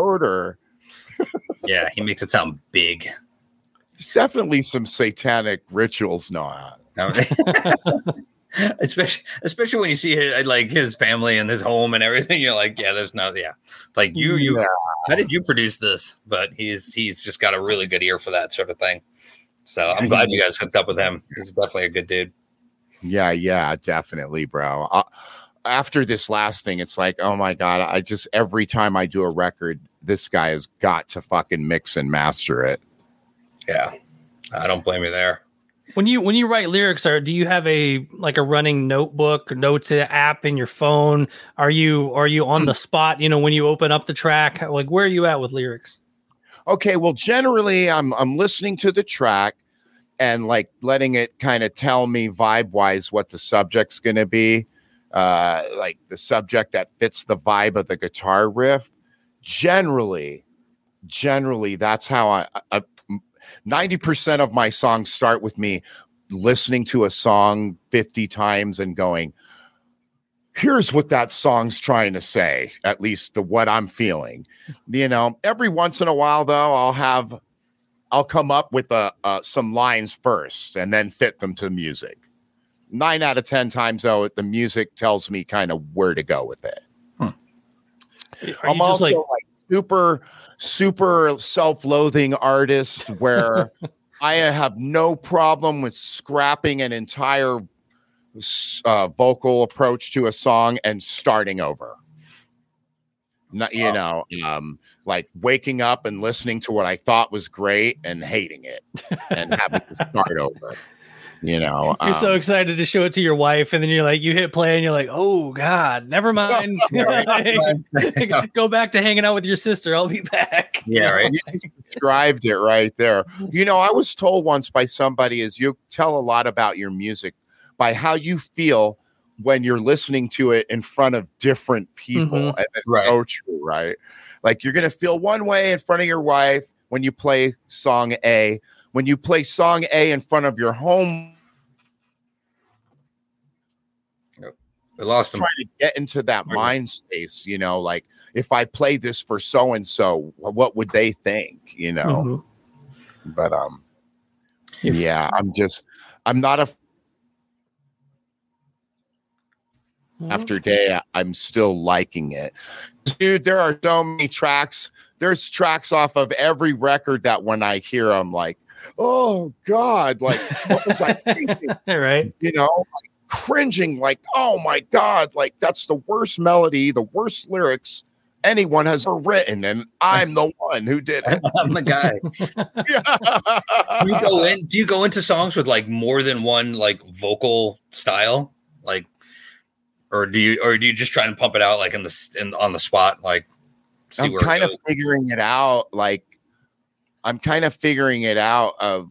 Yeah, he makes it sound big. There's definitely some satanic rituals now. especially when you see his family and his home and everything. You're like, yeah, there's no, yeah. It's like you. How did you produce this? But he's just got a really good ear for that sort of thing. So I'm glad you guys hooked up with him. He's definitely a good dude. Yeah, definitely, bro. After this last thing, it's like, oh my God, every time I do a record, this guy has got to fucking mix and master it. Yeah, I don't blame you there. When you write lyrics, do you have a running notebook, notes app in your phone? Are you on the spot? When you open up the track, like where are you at with lyrics? Okay, well, generally, I'm listening to the track and like letting it kind of tell me vibe wise what the subject's going to be, like the subject that fits the vibe of the guitar riff. Generally, that's how I 90% of my songs start with me listening to a song 50 times and going, here's what that song's trying to say, at least what I'm feeling. Every once in a while, though, I'll come up with some lines first and then fit them to music. 9 out of 10 times, though, the music tells me kind of where to go with it. I'm also like super self-loathing artist where I have no problem with scrapping an entire vocal approach to a song and starting over. Like waking up and listening to what I thought was great and hating it and having to start over. You're so excited to show it to your wife, and then you're like, you hit play, and you're like, oh God, never mind. Go back to hanging out with your sister. I'll be back. Yeah, right. You just described it right there. I was told once by somebody is you tell a lot about your music by how you feel when you're listening to it in front of different people. And it's so true, right? Like you're gonna feel one way in front of your wife when you play song A. When you play song A in front of your home, we lost him. Trying to get into that mind space, like if I play this for so and so, what would they think? But yeah, I'm not after day, I'm still liking it, dude. There are so many tracks. There's tracks off of every record that when I hear, I'm like, oh God, like what was I thinking? Right. Like cringing, like, oh my God, like that's the worst melody, the worst lyrics anyone has ever written, and I'm the one who did it. I'm the guy. Do you go into songs with like more than one like vocal style? Like or do you just try and pump it out like on the spot? Like I'm kind of figuring it out. Like I'm kind of figuring it out of,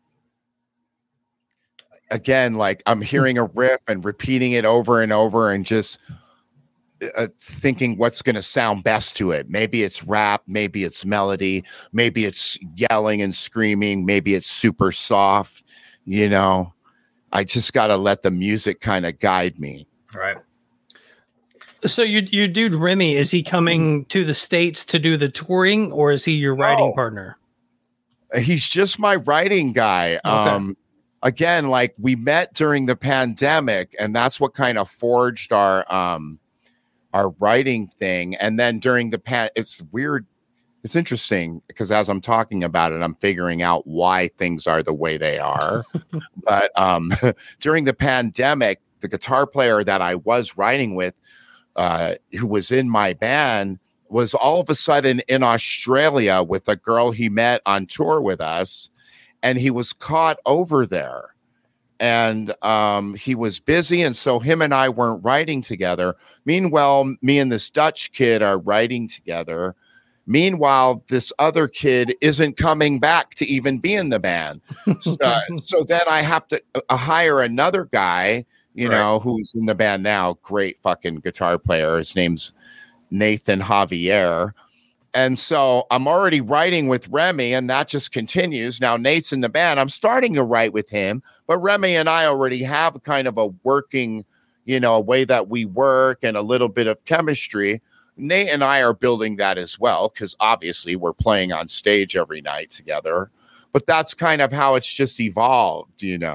again, like I'm hearing a riff and repeating it over and over and just thinking what's going to sound best to it. Maybe it's rap, maybe it's melody, maybe it's yelling and screaming, maybe it's super soft. I just got to let the music kind of guide me. Right. So your dude Remy, is he coming to the States to do the touring, or is he your writing partner? He's just my writing guy. Okay. Again, like we met during the pandemic, and that's what kind of forged our writing thing. And then during it's weird. It's interesting because as I'm talking about it, I'm figuring out why things are the way they are. But during the pandemic, the guitar player that I was writing with, who was in my band, was all of a sudden in Australia with a girl he met on tour with us, and he was caught over there. And he was busy, and so him and I weren't writing together. Meanwhile, me and this Dutch kid are writing together. Meanwhile, this other kid isn't coming back to even be in the band. So then I have to hire another guy, who's in the band now. Great fucking guitar player. His name's Nathan Javier. And so I'm already writing with Remy, and that just continues. Now Nate's in the band. I'm starting to write with him, but Remy and I already have kind of a working, a way that we work and a little bit of chemistry. Nate and I are building that as well, because obviously we're playing on stage every night together. But that's kind of how it's just evolved,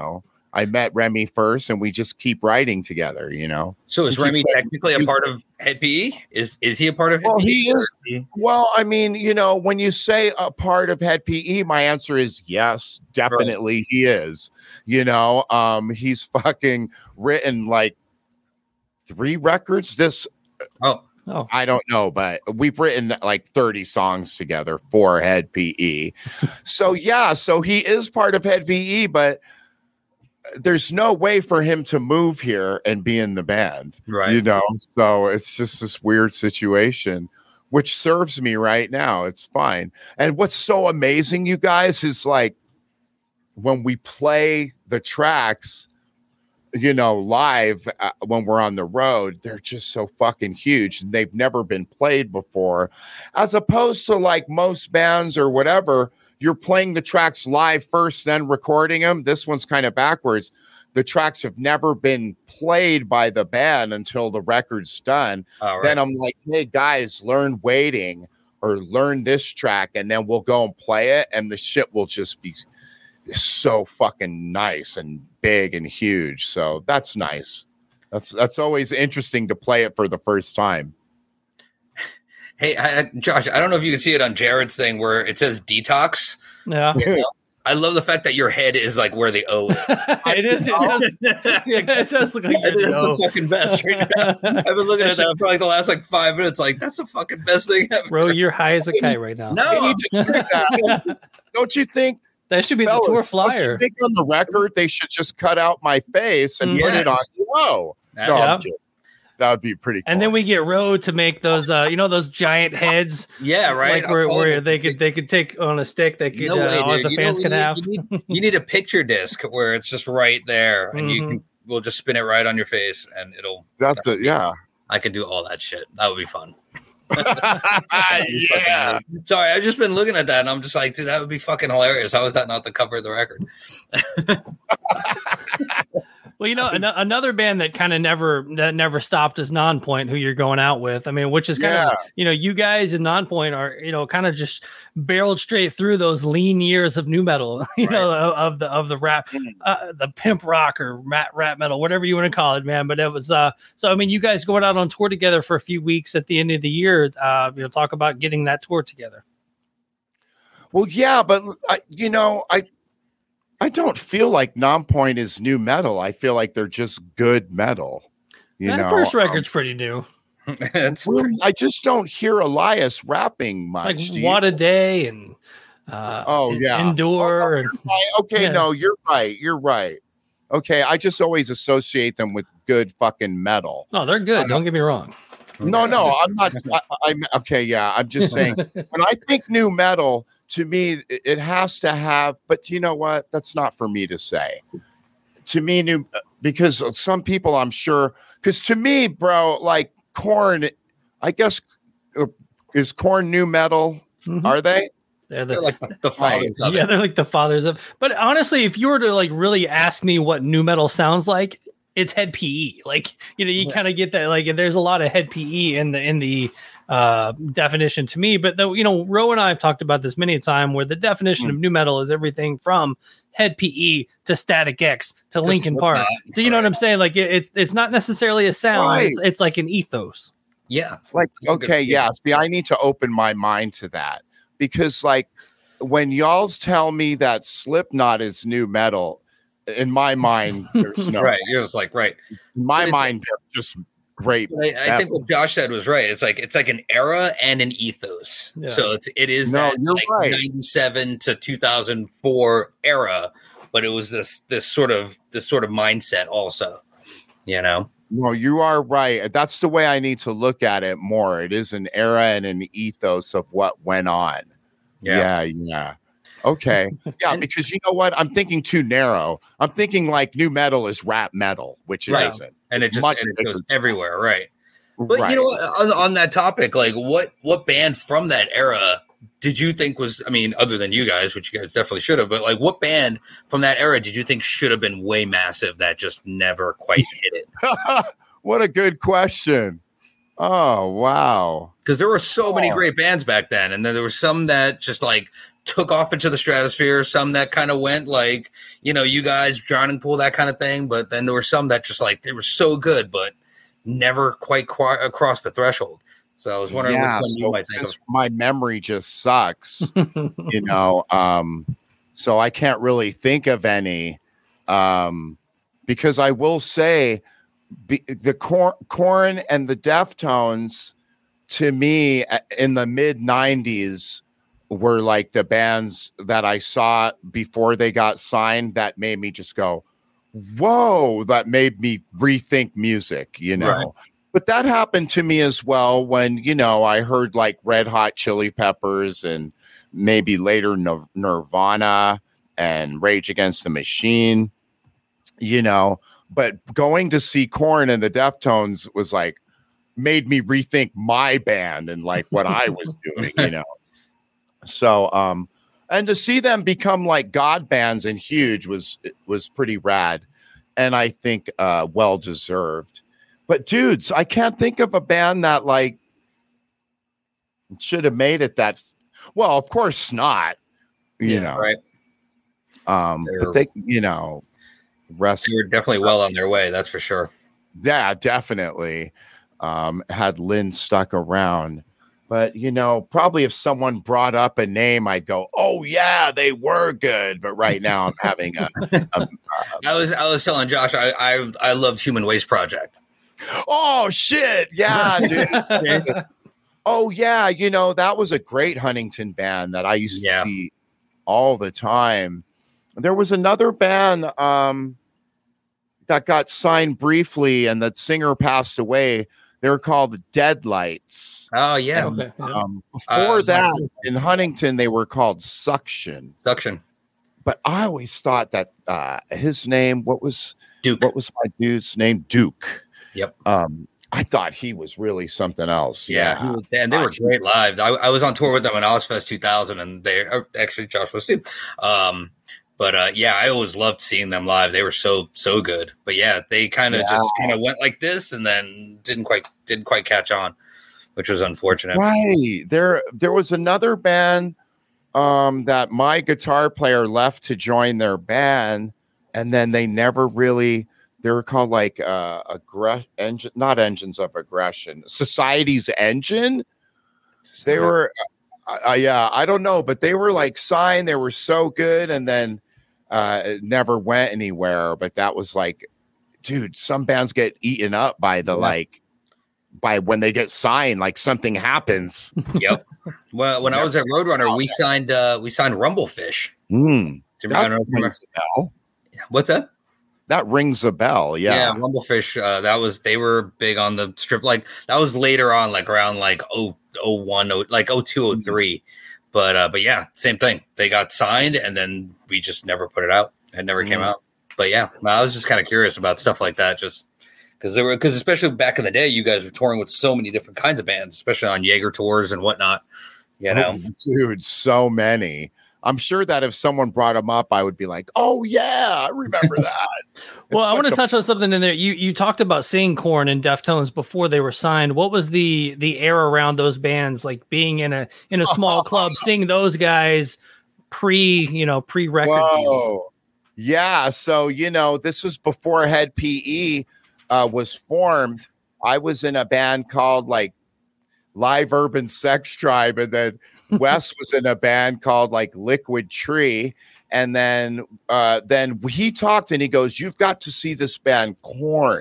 I met Remy first, and we just keep writing together, you know. So is Remy technically a part of Hed PE? Is he a part of Hed PE? Well, he is. Well, I mean, you know, when you say a part of Hed PE, my answer is yes, definitely he is. You know, he's fucking written like 3 records. I don't know, but we've written like 30 songs together for Hed PE. So he is part of Hed PE, but there's no way for him to move here and be in the band, right? You know, so it's just this weird situation, which serves me right now. It's fine. And what's so amazing, you guys, is like when we play the tracks, you know, live when we're on the road, they're just so fucking huge and they've never been played before, as opposed to like most bands or whatever. You're playing the tracks live first, then recording them. This one's kind of backwards. The tracks have never been played by the band until the record's done. Right. Then I'm like, hey, guys, learn Waiting or learn this track, and then we'll go and play it, and the shit will just be so fucking nice and big and huge. So that's nice. That's always interesting to play it for the first time. Hey, Josh, I don't know if you can see it on Jared's thing where it says detox. Yeah. I love the fact that your head is like where the O is. It is. It does look like that's the fucking best right now. I've been looking at that for like the last like 5 minutes. Like, that's the fucking best thing ever. Bro, you're high as a kite right now. No. Don't you think? That should be the tour flyer. Don't you think on the record they should just cut out my face and put it on below? No, that would be pretty cool. And then we get Ro to make those, you know, those giant heads. Yeah, right. Like where they could take on a stick. They could, all the fans can have. You need a picture disc where it's just right there, and we'll just spin it right on your face, and it'll. That's it. Yeah, I can do all that shit. That would be fun. Yeah. Sorry, I've just been looking at that, and I'm just like, dude, that would be fucking hilarious. How is that not the cover of the record? Well, you know, another band that kind of never stopped is Nonpoint, who you're going out with. I mean, which is kind of, you know, you guys in Nonpoint are, you know, kind of just barreled straight through those lean years of nu metal, you know, of the rap, the pimp rock or rap metal, whatever you want to call it, man. But it was so. I mean, you guys going out on tour together for a few weeks at the end of the year. You know, talk about getting that tour together. Well, yeah, but I don't feel like Nonpoint is new metal. I feel like they're just good metal. That first record's pretty new. I just don't hear Elias rapping much. Like What a Day and Endure. No, you're right. Okay, I just always associate them with good fucking metal. No, they're good. Don't get me wrong. No, I'm not. I'm okay. Yeah, I'm just saying. When I think new metal, to me, it has to have. But you know what? That's not for me to say. To me, because some people, I'm sure. Because to me, bro, like Korn, I guess is Korn new metal? Mm-hmm. Are they? They're like the fathers of it. Yeah, they're like the fathers of. But honestly, if you were to like really ask me what new metal sounds like, it's Hed PE. Like, you know, you kind of get that. Like, there's a lot of Hed PE in the definition to me. But you know, Ro and I have talked about this many a time, where the definition of new metal is everything from Hed PE to Static X to Linkin Park. So you know what I'm saying? Like, it's not necessarily a sound. Right. It's like an ethos. Yeah. Like, okay, yeah. See, I need to open my mind to that, because like when y'all's tell me that Slipknot is new metal, in my mind, there's no right. You're just like right. In my mind, they're just great. I think what Josh said was right. It's like an era and an ethos. Yeah. So it is that like right. 97 to 2004 era, but it was this sort of mindset also. You know. No, you are right. That's the way I need to look at it more. It is an era and an ethos of what went on. Yeah. Okay. Yeah, because you know what? I'm thinking too narrow. I'm thinking like new metal is rap metal, which it isn't. And it goes everywhere, right? But you know what, on that topic, like what band from that era did you think was, I mean, other than you guys, which you guys definitely should have, but like what band from that era did you think should have been way massive that just never quite hit it? What a good question. Oh, wow. Because there were so many great bands back then, and then there were some that just like took off into the stratosphere, some that kind of went like, you guys, drowning pool, that kind of thing. But then there were some that just like, they were so good, but never quite across the threshold. So I was wondering which one you might think of. My memory just sucks, so I can't really think of any, because I will say the Korn and the Deftones, to me, in the mid 90s, were like the bands that I saw before they got signed that made me just go, whoa, that made me rethink music, Right. But that happened to me as well when, I heard like Red Hot Chili Peppers and maybe later Nirvana and Rage Against the Machine, but going to see Korn and the Deftones was like, made me rethink my band and like what I was doing, So, and to see them become like god bands and huge was pretty rad, and I think well deserved. But dudes, I can't think of a band that like should have made it that. Well, of course, Snot, right? But they, rest. They were definitely well on their way. That's for sure. Yeah, definitely. Had Lynn stuck around. But, probably if someone brought up a name, I'd go, oh, yeah, they were good. But right now I'm having I was telling Josh, I loved Human Waste Project. Oh, shit. Yeah, dude. Oh, yeah. That was a great Huntington band that I used to see all the time. There was another band that got signed briefly and the singer passed away. They were called Deadlights. Oh, yeah. And, before that, in Huntington, they were called Suction. But I always thought that his name, what was Duke? What was my dude's name? Duke. Yep. I thought he was really something else. Yeah. And they were great live. I was on tour with them in Ozfest 2000, and actually Josh was too. But I always loved seeing them live. They were so good. But yeah, they kind of went like this, and then didn't quite catch on, which was unfortunate. Right. There was another band that my guitar player left to join their band, and then they never really. They were called like not Engines of Aggression, Society's Engine. They were, I don't know, but they were like signed. They were so good, and then it never went anywhere. But that was like, dude, some bands get eaten up by by when they get signed, like something happens. Yep. Well, when I was at Roadrunner, we signed Rumblefish. What's that? That rings a bell. Yeah. Rumblefish. They were big on the strip. Like that was later on, like around like 01, like 02, 03. But yeah, same thing. They got signed and then we just never put it out. It never came out. But yeah, I was just kind of curious about stuff like that. Just because especially back in the day, you guys were touring with so many different kinds of bands, especially on Jaeger tours and whatnot. Dude, so many. I'm sure that if someone brought them up, I would be like, "Oh yeah, I remember that." Well, I want to touch on something in there. You talked about seeing Korn and Deftones before they were signed. What was the air around those bands, like being in a small club, seeing those guys pre-record? Whoa. Yeah, so this was before Head PE was formed. I was in a band called like Live Urban Sex Tribe, and then Wes was in a band called like Liquid Tree. And then he talked and he goes, "You've got to see this band Korn."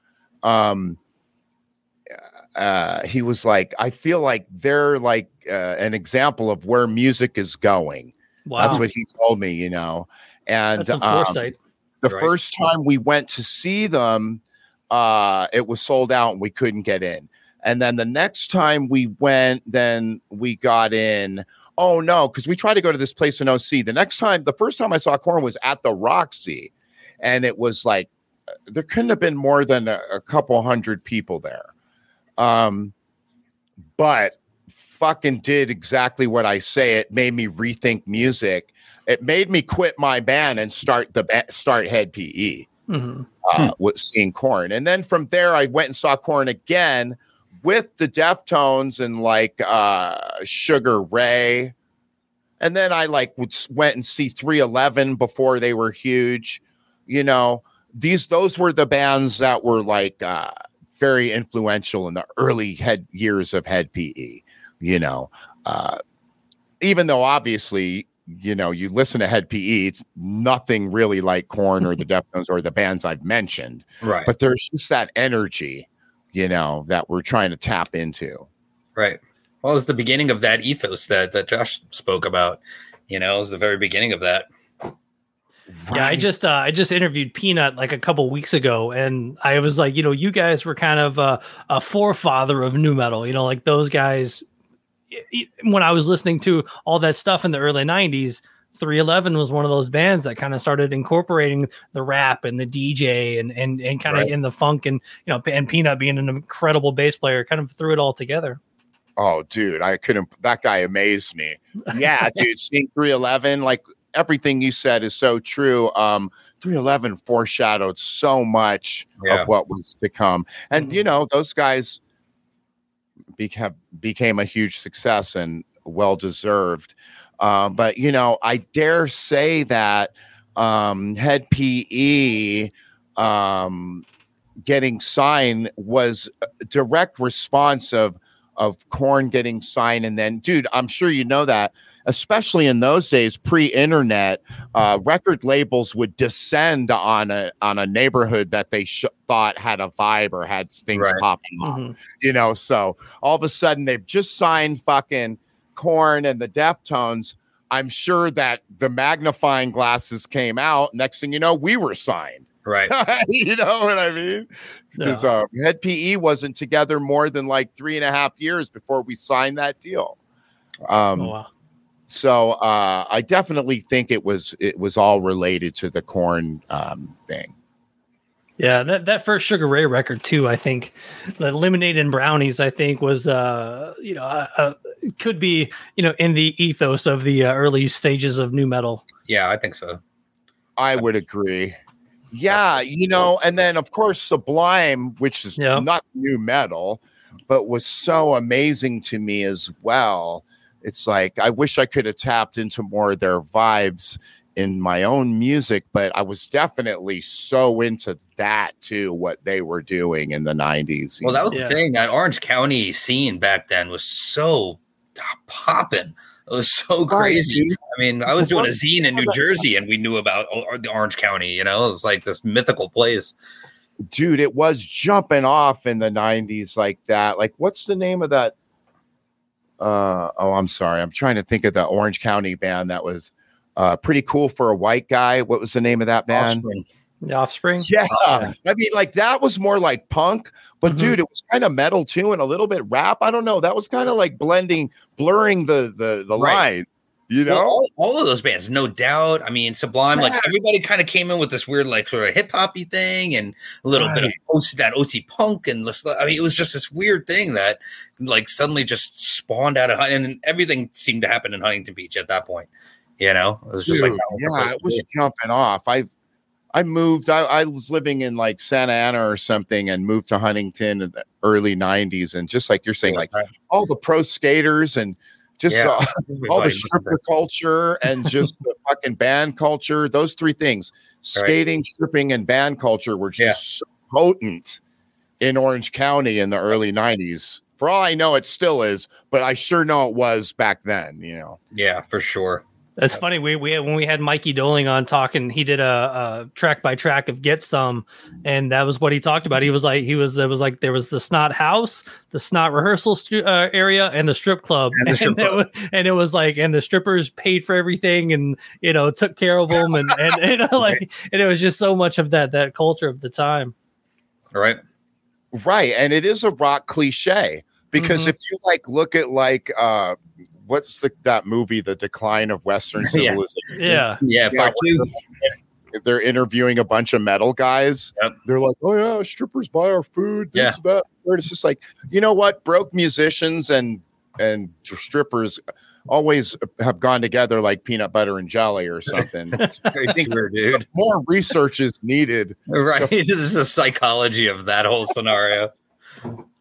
He was like, "I feel like they're like an example of where music is going." Wow. That's what he told me, And that's some foresight. The first time we went to see them, it was sold out and we couldn't get in. And then the next time we went, then we got in. Oh, no, because we tried to go to this place in OC. The first time I saw Korn was at the Roxy. And it was like, there couldn't have been more than a couple hundred people there. But fucking did exactly what I say. It made me rethink music. It made me quit my band and start Head PE with seeing Korn. And then from there, I went and saw Korn again with the Deftones and like Sugar Ray And then I went and see 311 before they were huge. You know, those were the bands that were like very influential in the early years of Hed PE. You know, even though obviously, you know, you listen to Hed PE, it's nothing really like Korn or the Deftones or the bands I've mentioned. Right. But there's just that energy, you know, that we're trying to tap into. Right. Well, it was the beginning of that ethos that Josh spoke about. You know, it was the very beginning of that. Right. Yeah, I just interviewed Peanut like a couple weeks ago, and I was like, you know, you guys were kind of a forefather of nu metal. You know, like those guys. When I was listening to all that stuff in the early 90s, 311 was one of those bands that kind of started incorporating the rap and the DJ and kind of in the funk, and you know, and Peanut being an incredible bass player kind of threw it all together. Oh, dude, that guy amazed me. Yeah, dude, seeing 311, like everything you said is so true. 311 foreshadowed so much of what was to come. And, you know, those guys became a huge success and well-deserved. But, you know, I dare say that Hed PE getting signed was a direct response of Korn getting signed. And then, dude, I'm sure you know that, especially in those days, pre-internet, record labels would descend on a neighborhood that they thought had a vibe or had things popping off. You know, so all of a sudden they've just signed fucking Korn and the Deftones. I'm sure that the magnifying glasses came out. Next thing you know, we were signed. Right. You know what I mean? Because Hed PE wasn't together more than like 3.5 years before we signed that deal. Wow. So I definitely think it was all related to the Korn thing. Yeah, that first Sugar Ray record too, I think, the Lemonade and Brownies, I think was could be, you know, in the ethos of the early stages of nu metal. Yeah, I think so. I would agree. Yeah, you know, and then of course Sublime, which is not nu metal, but was so amazing to me as well. It's like I wish I could have tapped into more of their vibes in my own music, but I was definitely so into that too, what they were doing in the 90s. Well, that was the thing. That Orange County scene back then was so popping. It was so crazy. I mean, I was doing a zine in New Jersey and we knew about the Orange County, you know, it was like this mythical place. Dude, it was jumping off in the 90s like that. Like, what's the name of that? I'm sorry. I'm trying to think of the Orange County band that was pretty cool for a white guy. What was the name of that band? Offspring. The Offspring? Yeah. I mean, like that was more like punk, but dude, it was kind of metal too and a little bit rap. I don't know. That was kind of like blurring the lines. You know, well, all of those bands, no doubt. I mean, Sublime, like everybody kind of came in with this weird, like sort of hip hoppy thing and a little bit of that OC punk. And I mean, it was just this weird thing that like suddenly just spawned out of, and everything seemed to happen in Huntington Beach at that point. You know, it was just it was jumping off. I moved, I was living in like Santa Ana or something and moved to Huntington in the early 90s. And just like you're saying, like all the pro skaters and just all the stripper culture and just the fucking band culture, those three things, skating, stripping, and band culture were just so potent in Orange County in the early 90s. For all I know, it still is, but I sure know it was back then, you know? Yeah, for sure. That's funny. When we had Mikey Doling on talking, he did a track by track of Get Some, and that was what he talked about. There was the Snot House, the Snot rehearsal area, and the strip club, and it was like, and the strippers paid for everything, and you know, took care of them, and you know, like, and it was just so much of that culture of the time. Right, and it is a rock cliche because if you like look at like what's that movie, The Decline of Western Civilization? Yeah. Part 2. They're interviewing a bunch of metal guys. Yep. They're like, "Oh yeah, strippers buy our food." This, that. It's just like, you know what? Broke musicians and strippers always have gone together like peanut butter and jelly or something. I think dude. More research is needed. Right. This is the psychology of that whole scenario.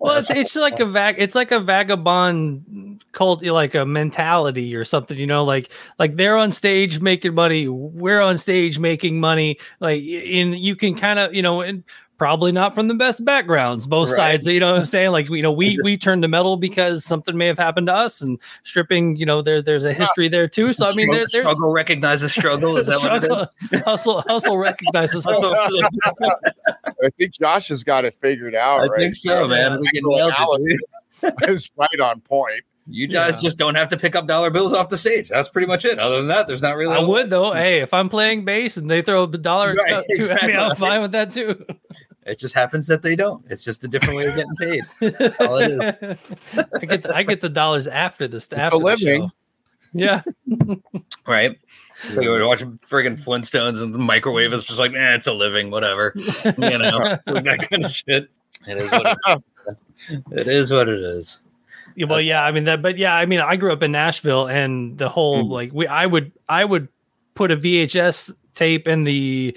Well, it's like a vagabond cult, like a mentality or something, like they're on stage making money, we're on stage making money, like, and you can kind of, and probably not from the best backgrounds, both sides, what I'm saying? Like, we turned to metal because something may have happened to us, and stripping, there's a history there too. So, I mean, there's struggle recognizes struggle. Is that struggle, what it is? Hustle recognizes hustle. I think Josh has got it figured out. I think so, man. I think it's right on point. You guys just don't have to pick up dollar bills off the stage. That's pretty much it. Other than that, there's not really. I would though. Hey, if I'm playing bass and they throw a dollar at me, I'm fine with that too. It just happens that they don't. It's just a different way of getting paid. That's all it is. I get the dollars after this. It's a living. Yeah. Right. So you were watching friggin' Flintstones and the microwave is just like, it's a living, whatever. That kind of shit. It is what it is. It is what it is. Well, yeah, I mean I grew up in Nashville, and the whole I would put a VHS tape in the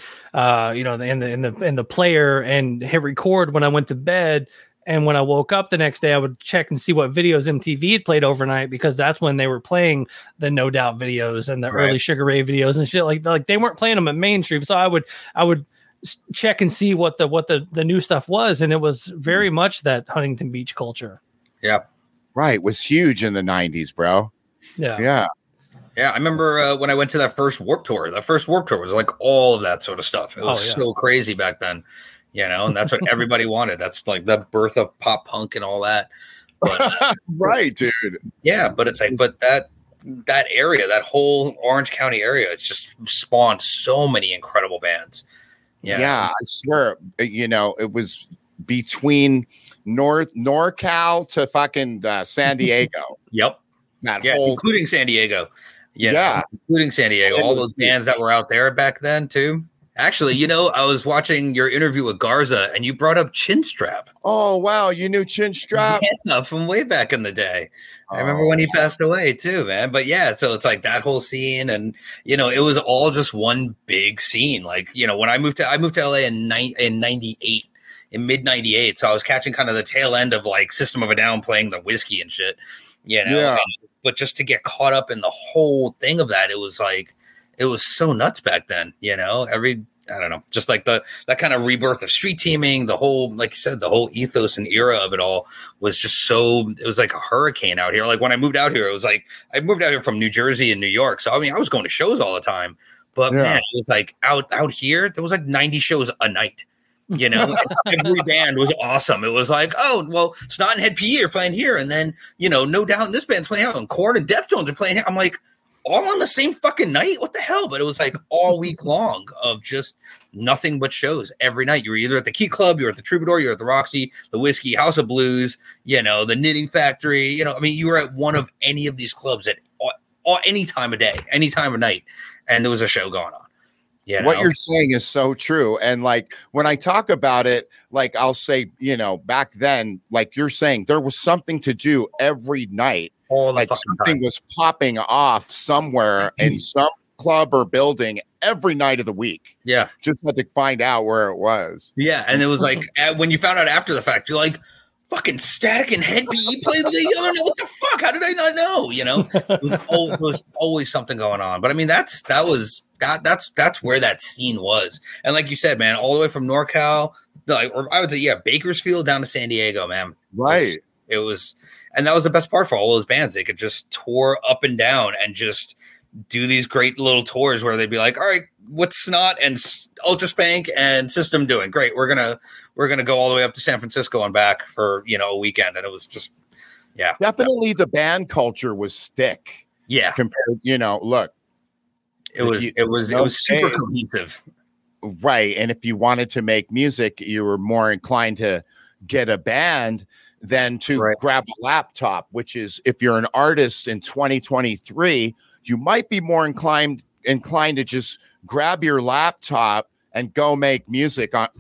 in the player and hit record when I went to bed, and when I woke up the next day I would check and see what videos MTV had played overnight, because that's when they were playing the No Doubt videos and the early Sugar Ray videos and shit, like they weren't playing them at mainstream. So I would check and see what the new stuff was, and it was very much that Huntington Beach culture. Yeah. Right, was huge in the 90s, bro. Yeah. I remember when I went to that first Warped Tour. That first Warped Tour was like all of that sort of stuff. It was so crazy back then, and that's what everybody wanted. That's like the birth of pop punk and all that. But, right, dude. Yeah, but it's like, that area, that whole Orange County area, it's just spawned so many incredible bands. Yeah, I swear, it was between NorCal to fucking San Diego. Yep. Including San Diego. Including San Diego. All those bands that were out there back then too. Actually, I was watching your interview with Garza, and you brought up Chinstrap. Oh wow, you knew Chinstrap? Yeah, from way back in the day. I remember when he passed away too, man. But so it's like that whole scene, and it was all just one big scene. Like when I moved to LA in 98. In mid 98, so I was catching kind of the tail end of like System of a Down playing the Whiskey and shit, but just to get caught up in the whole thing of that, it was so nuts back then, I don't know, just like that kind of rebirth of street teaming, the whole, like you said, the whole ethos and era of it all was just it was like a hurricane out here. Like when I moved out here, it was like, I moved out here from New Jersey and New York. So, I mean, I was going to shows all the time, but man, it was like out here, there was like 90 shows a night. Every band was awesome. It was like, oh, well, Snot and Head PE are playing here, and then No Doubt this band's playing out, and Korn and Deftones are playing here. I'm like, all on the same fucking night? What the hell? But it was like all week long of just nothing but shows every night. You were either at the Key Club, you were at the Troubadour, you were at the Roxy, the Whiskey, House of Blues, the Knitting Factory. I mean, you were at one of any of these clubs at any time of day, any time of night, and there was a show going on. What you're saying is so true. And like when I talk about it, like I'll say, back then, like you're saying, there was something to do every night. Like something was popping off somewhere in some club or building every night of the week. Yeah. Just had to find out where it was. Yeah. And it was like when you found out after the fact, you're like, fucking Static and Head PE played the other night. What the fuck? How did I not know? There was always something going on. But I mean, that's where that scene was. And like you said, man, all the way from NorCal, or I would say, Bakersfield down to San Diego, man. Right. It was, and that was the best part for all those bands. They could just tour up and down and just do these great little tours where they'd be like, all right, what's Snot and Ultra Spank and System doing? Great. We're going to go all the way up to San Francisco and back for, a weekend. And it was just, definitely the band culture was thick. Yeah. Compared, look, it was super cohesive. Right. And if you wanted to make music, you were more inclined to get a band than to grab a laptop, which is, if you're an artist in 2023, you might be more inclined to just grab your laptop and go make music on,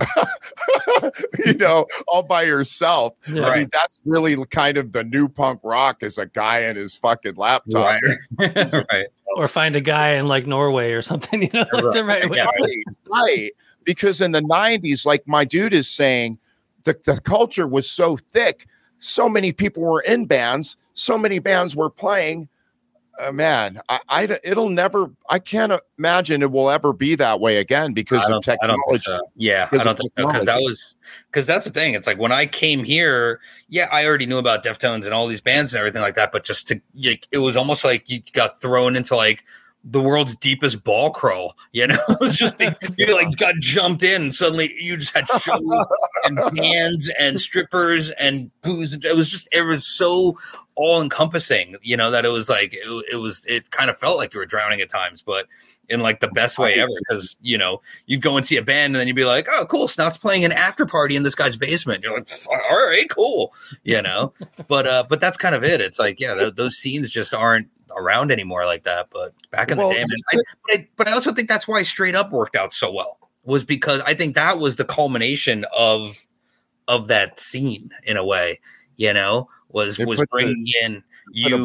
all by yourself. Yeah. I mean, that's really kind of the new punk rock, is a guy in his fucking laptop. Right. Or find a guy in like Norway or something, Right. Because in the 90s, like my dude is saying, the culture was so thick so many people were in bands, so many bands were playing. Man, it'll never. I can't imagine it will ever be that way again because of technology. I don't think so. Yeah, I don't think so because that's the thing. It's like when I came here, I already knew about Deftones and all these bands and everything like that. But just it was almost like you got thrown into like the world's deepest ball crawl. You know, it was just you like got jumped in and suddenly you just had shows and bands and strippers and booze. It was so all encompassing, you know, that it was like it kind of felt like you were drowning at times, but in like the best way ever, because you know you'd go and see a band and then you'd be like, oh cool, Snot's playing an after party in this guy's basement. You're like, all right, cool, you know. But that's kind of it. It's like those scenes just aren't around anymore like that. But back in the day, but I also think that's why Straight Up worked out so well, was because I think that was the culmination of that scene in a way, you know. Was bringing in you,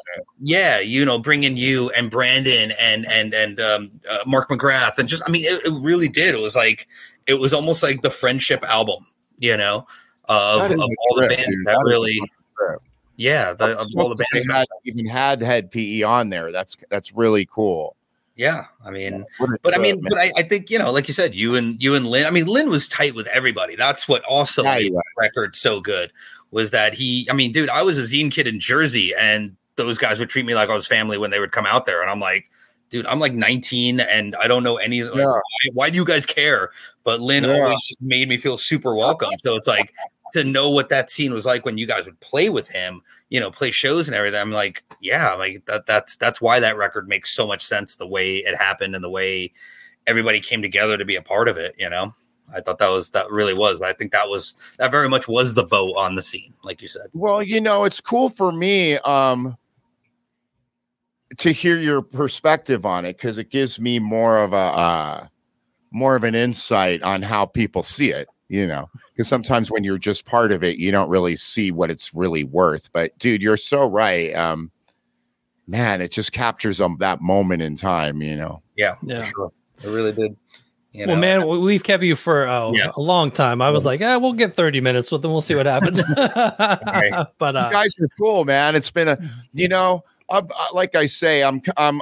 bringing you and Brandon and Mark McGrath, and just, I mean, it really did. It was like, it was almost like the friendship album, you know, of all the bands that really, of all the bands had Hed PE on there. That's really cool. Yeah, I mean, but I think, you know, like you said, you and Lynn. I mean, Lynn was tight with everybody. That's what also made the record so good. Was that dude, I was a zine kid in Jersey, and those guys would treat me like I was family when they would come out there. And I'm like, dude, I'm like 19 and I don't know any, why do you guys care? But Lynn always just made me feel super welcome. So it's like, to know what that scene was like when you guys would play with him, you know, play shows and everything. I'm like, that's why that record makes so much sense, the way it happened and the way everybody came together to be a part of it, you know. I thought that really was. I think that very much was the bow on the scene, like you said. Well, you know, it's cool for me to hear your perspective on it, because it gives me more of an insight on how people see it, you know, because sometimes when you're just part of it, you don't really see what it's really worth. But dude, you're so right. Man, it just captures that moment in time, you know? Yeah. For sure. It really did. You know, well, man, we've kept you for a long time. I was like, we'll get 30 minutes with them. We'll see what happens. But you guys are cool, man. It's been like I say, I'm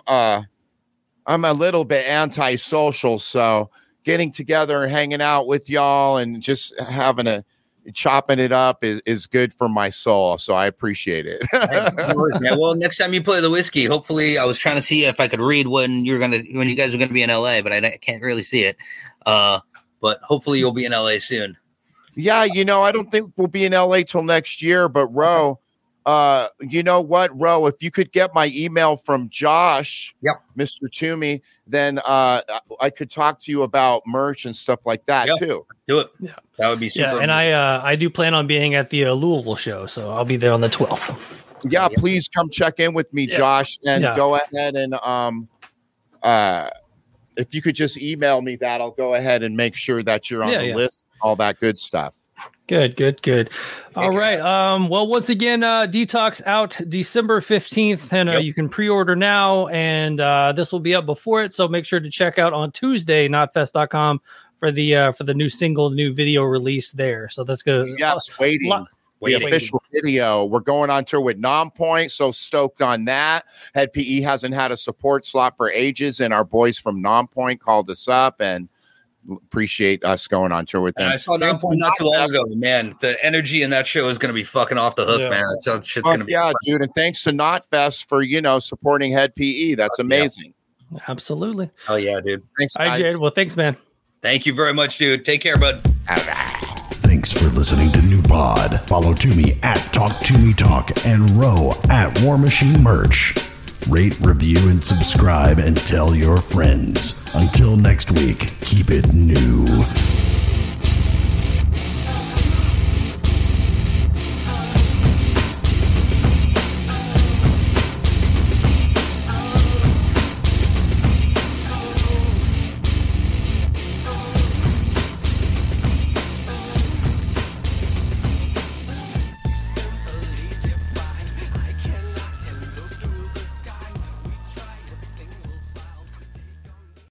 a little bit antisocial. So getting together and hanging out with y'all and just chopping it up is good for my soul. So I appreciate it. Well, next time you play the whiskey, hopefully, I was trying to see if I could read when you guys are going to be in LA, but I can't really see it. But hopefully you'll be in LA soon. Yeah. You know, I don't think we'll be in LA till next year, but Ro, you know what, Ro, if you could get my email from Josh, Mr. Toomey, then I could talk to you about merch and stuff like that too. Do it. Yeah. That would be super. Yeah, and I do plan on being at the Louisville show, so I'll be there on the 12th. Yeah, please come check in with me, Josh, and go ahead and if you could just email me that, I'll go ahead and make sure that you're on the list, all that good stuff. Good. All right. Well, once again, Detox out December 15th, and you can pre-order now, and this will be up before it. So make sure to check out on Tuesday, knotfest.com for the new single, new video release there. So that's good. Yes, waiting. The official video. We're going on tour with Nonpoint, so stoked on that. Hed PE hasn't had a support slot for ages, and our boys from Nonpoint called us up and appreciate us going on tour with them. And I saw Nonpoint not too long ago. Man, the energy in that show is going to be fucking off the hook, man. So shit's going to be fun. Dude. And thanks to Knotfest for supporting Hed PE. That's amazing. Yeah. Absolutely. Oh yeah, dude. Thanks. All right, Jared. Well, thanks, man. Thank you very much, dude. Take care, bud. All right. Thanks for listening to New Pod. Follow Toomey at Talk Toomey Talk and Ro at War Machine Merch. Rate, review, and subscribe, and tell your friends. Until next week, keep it new.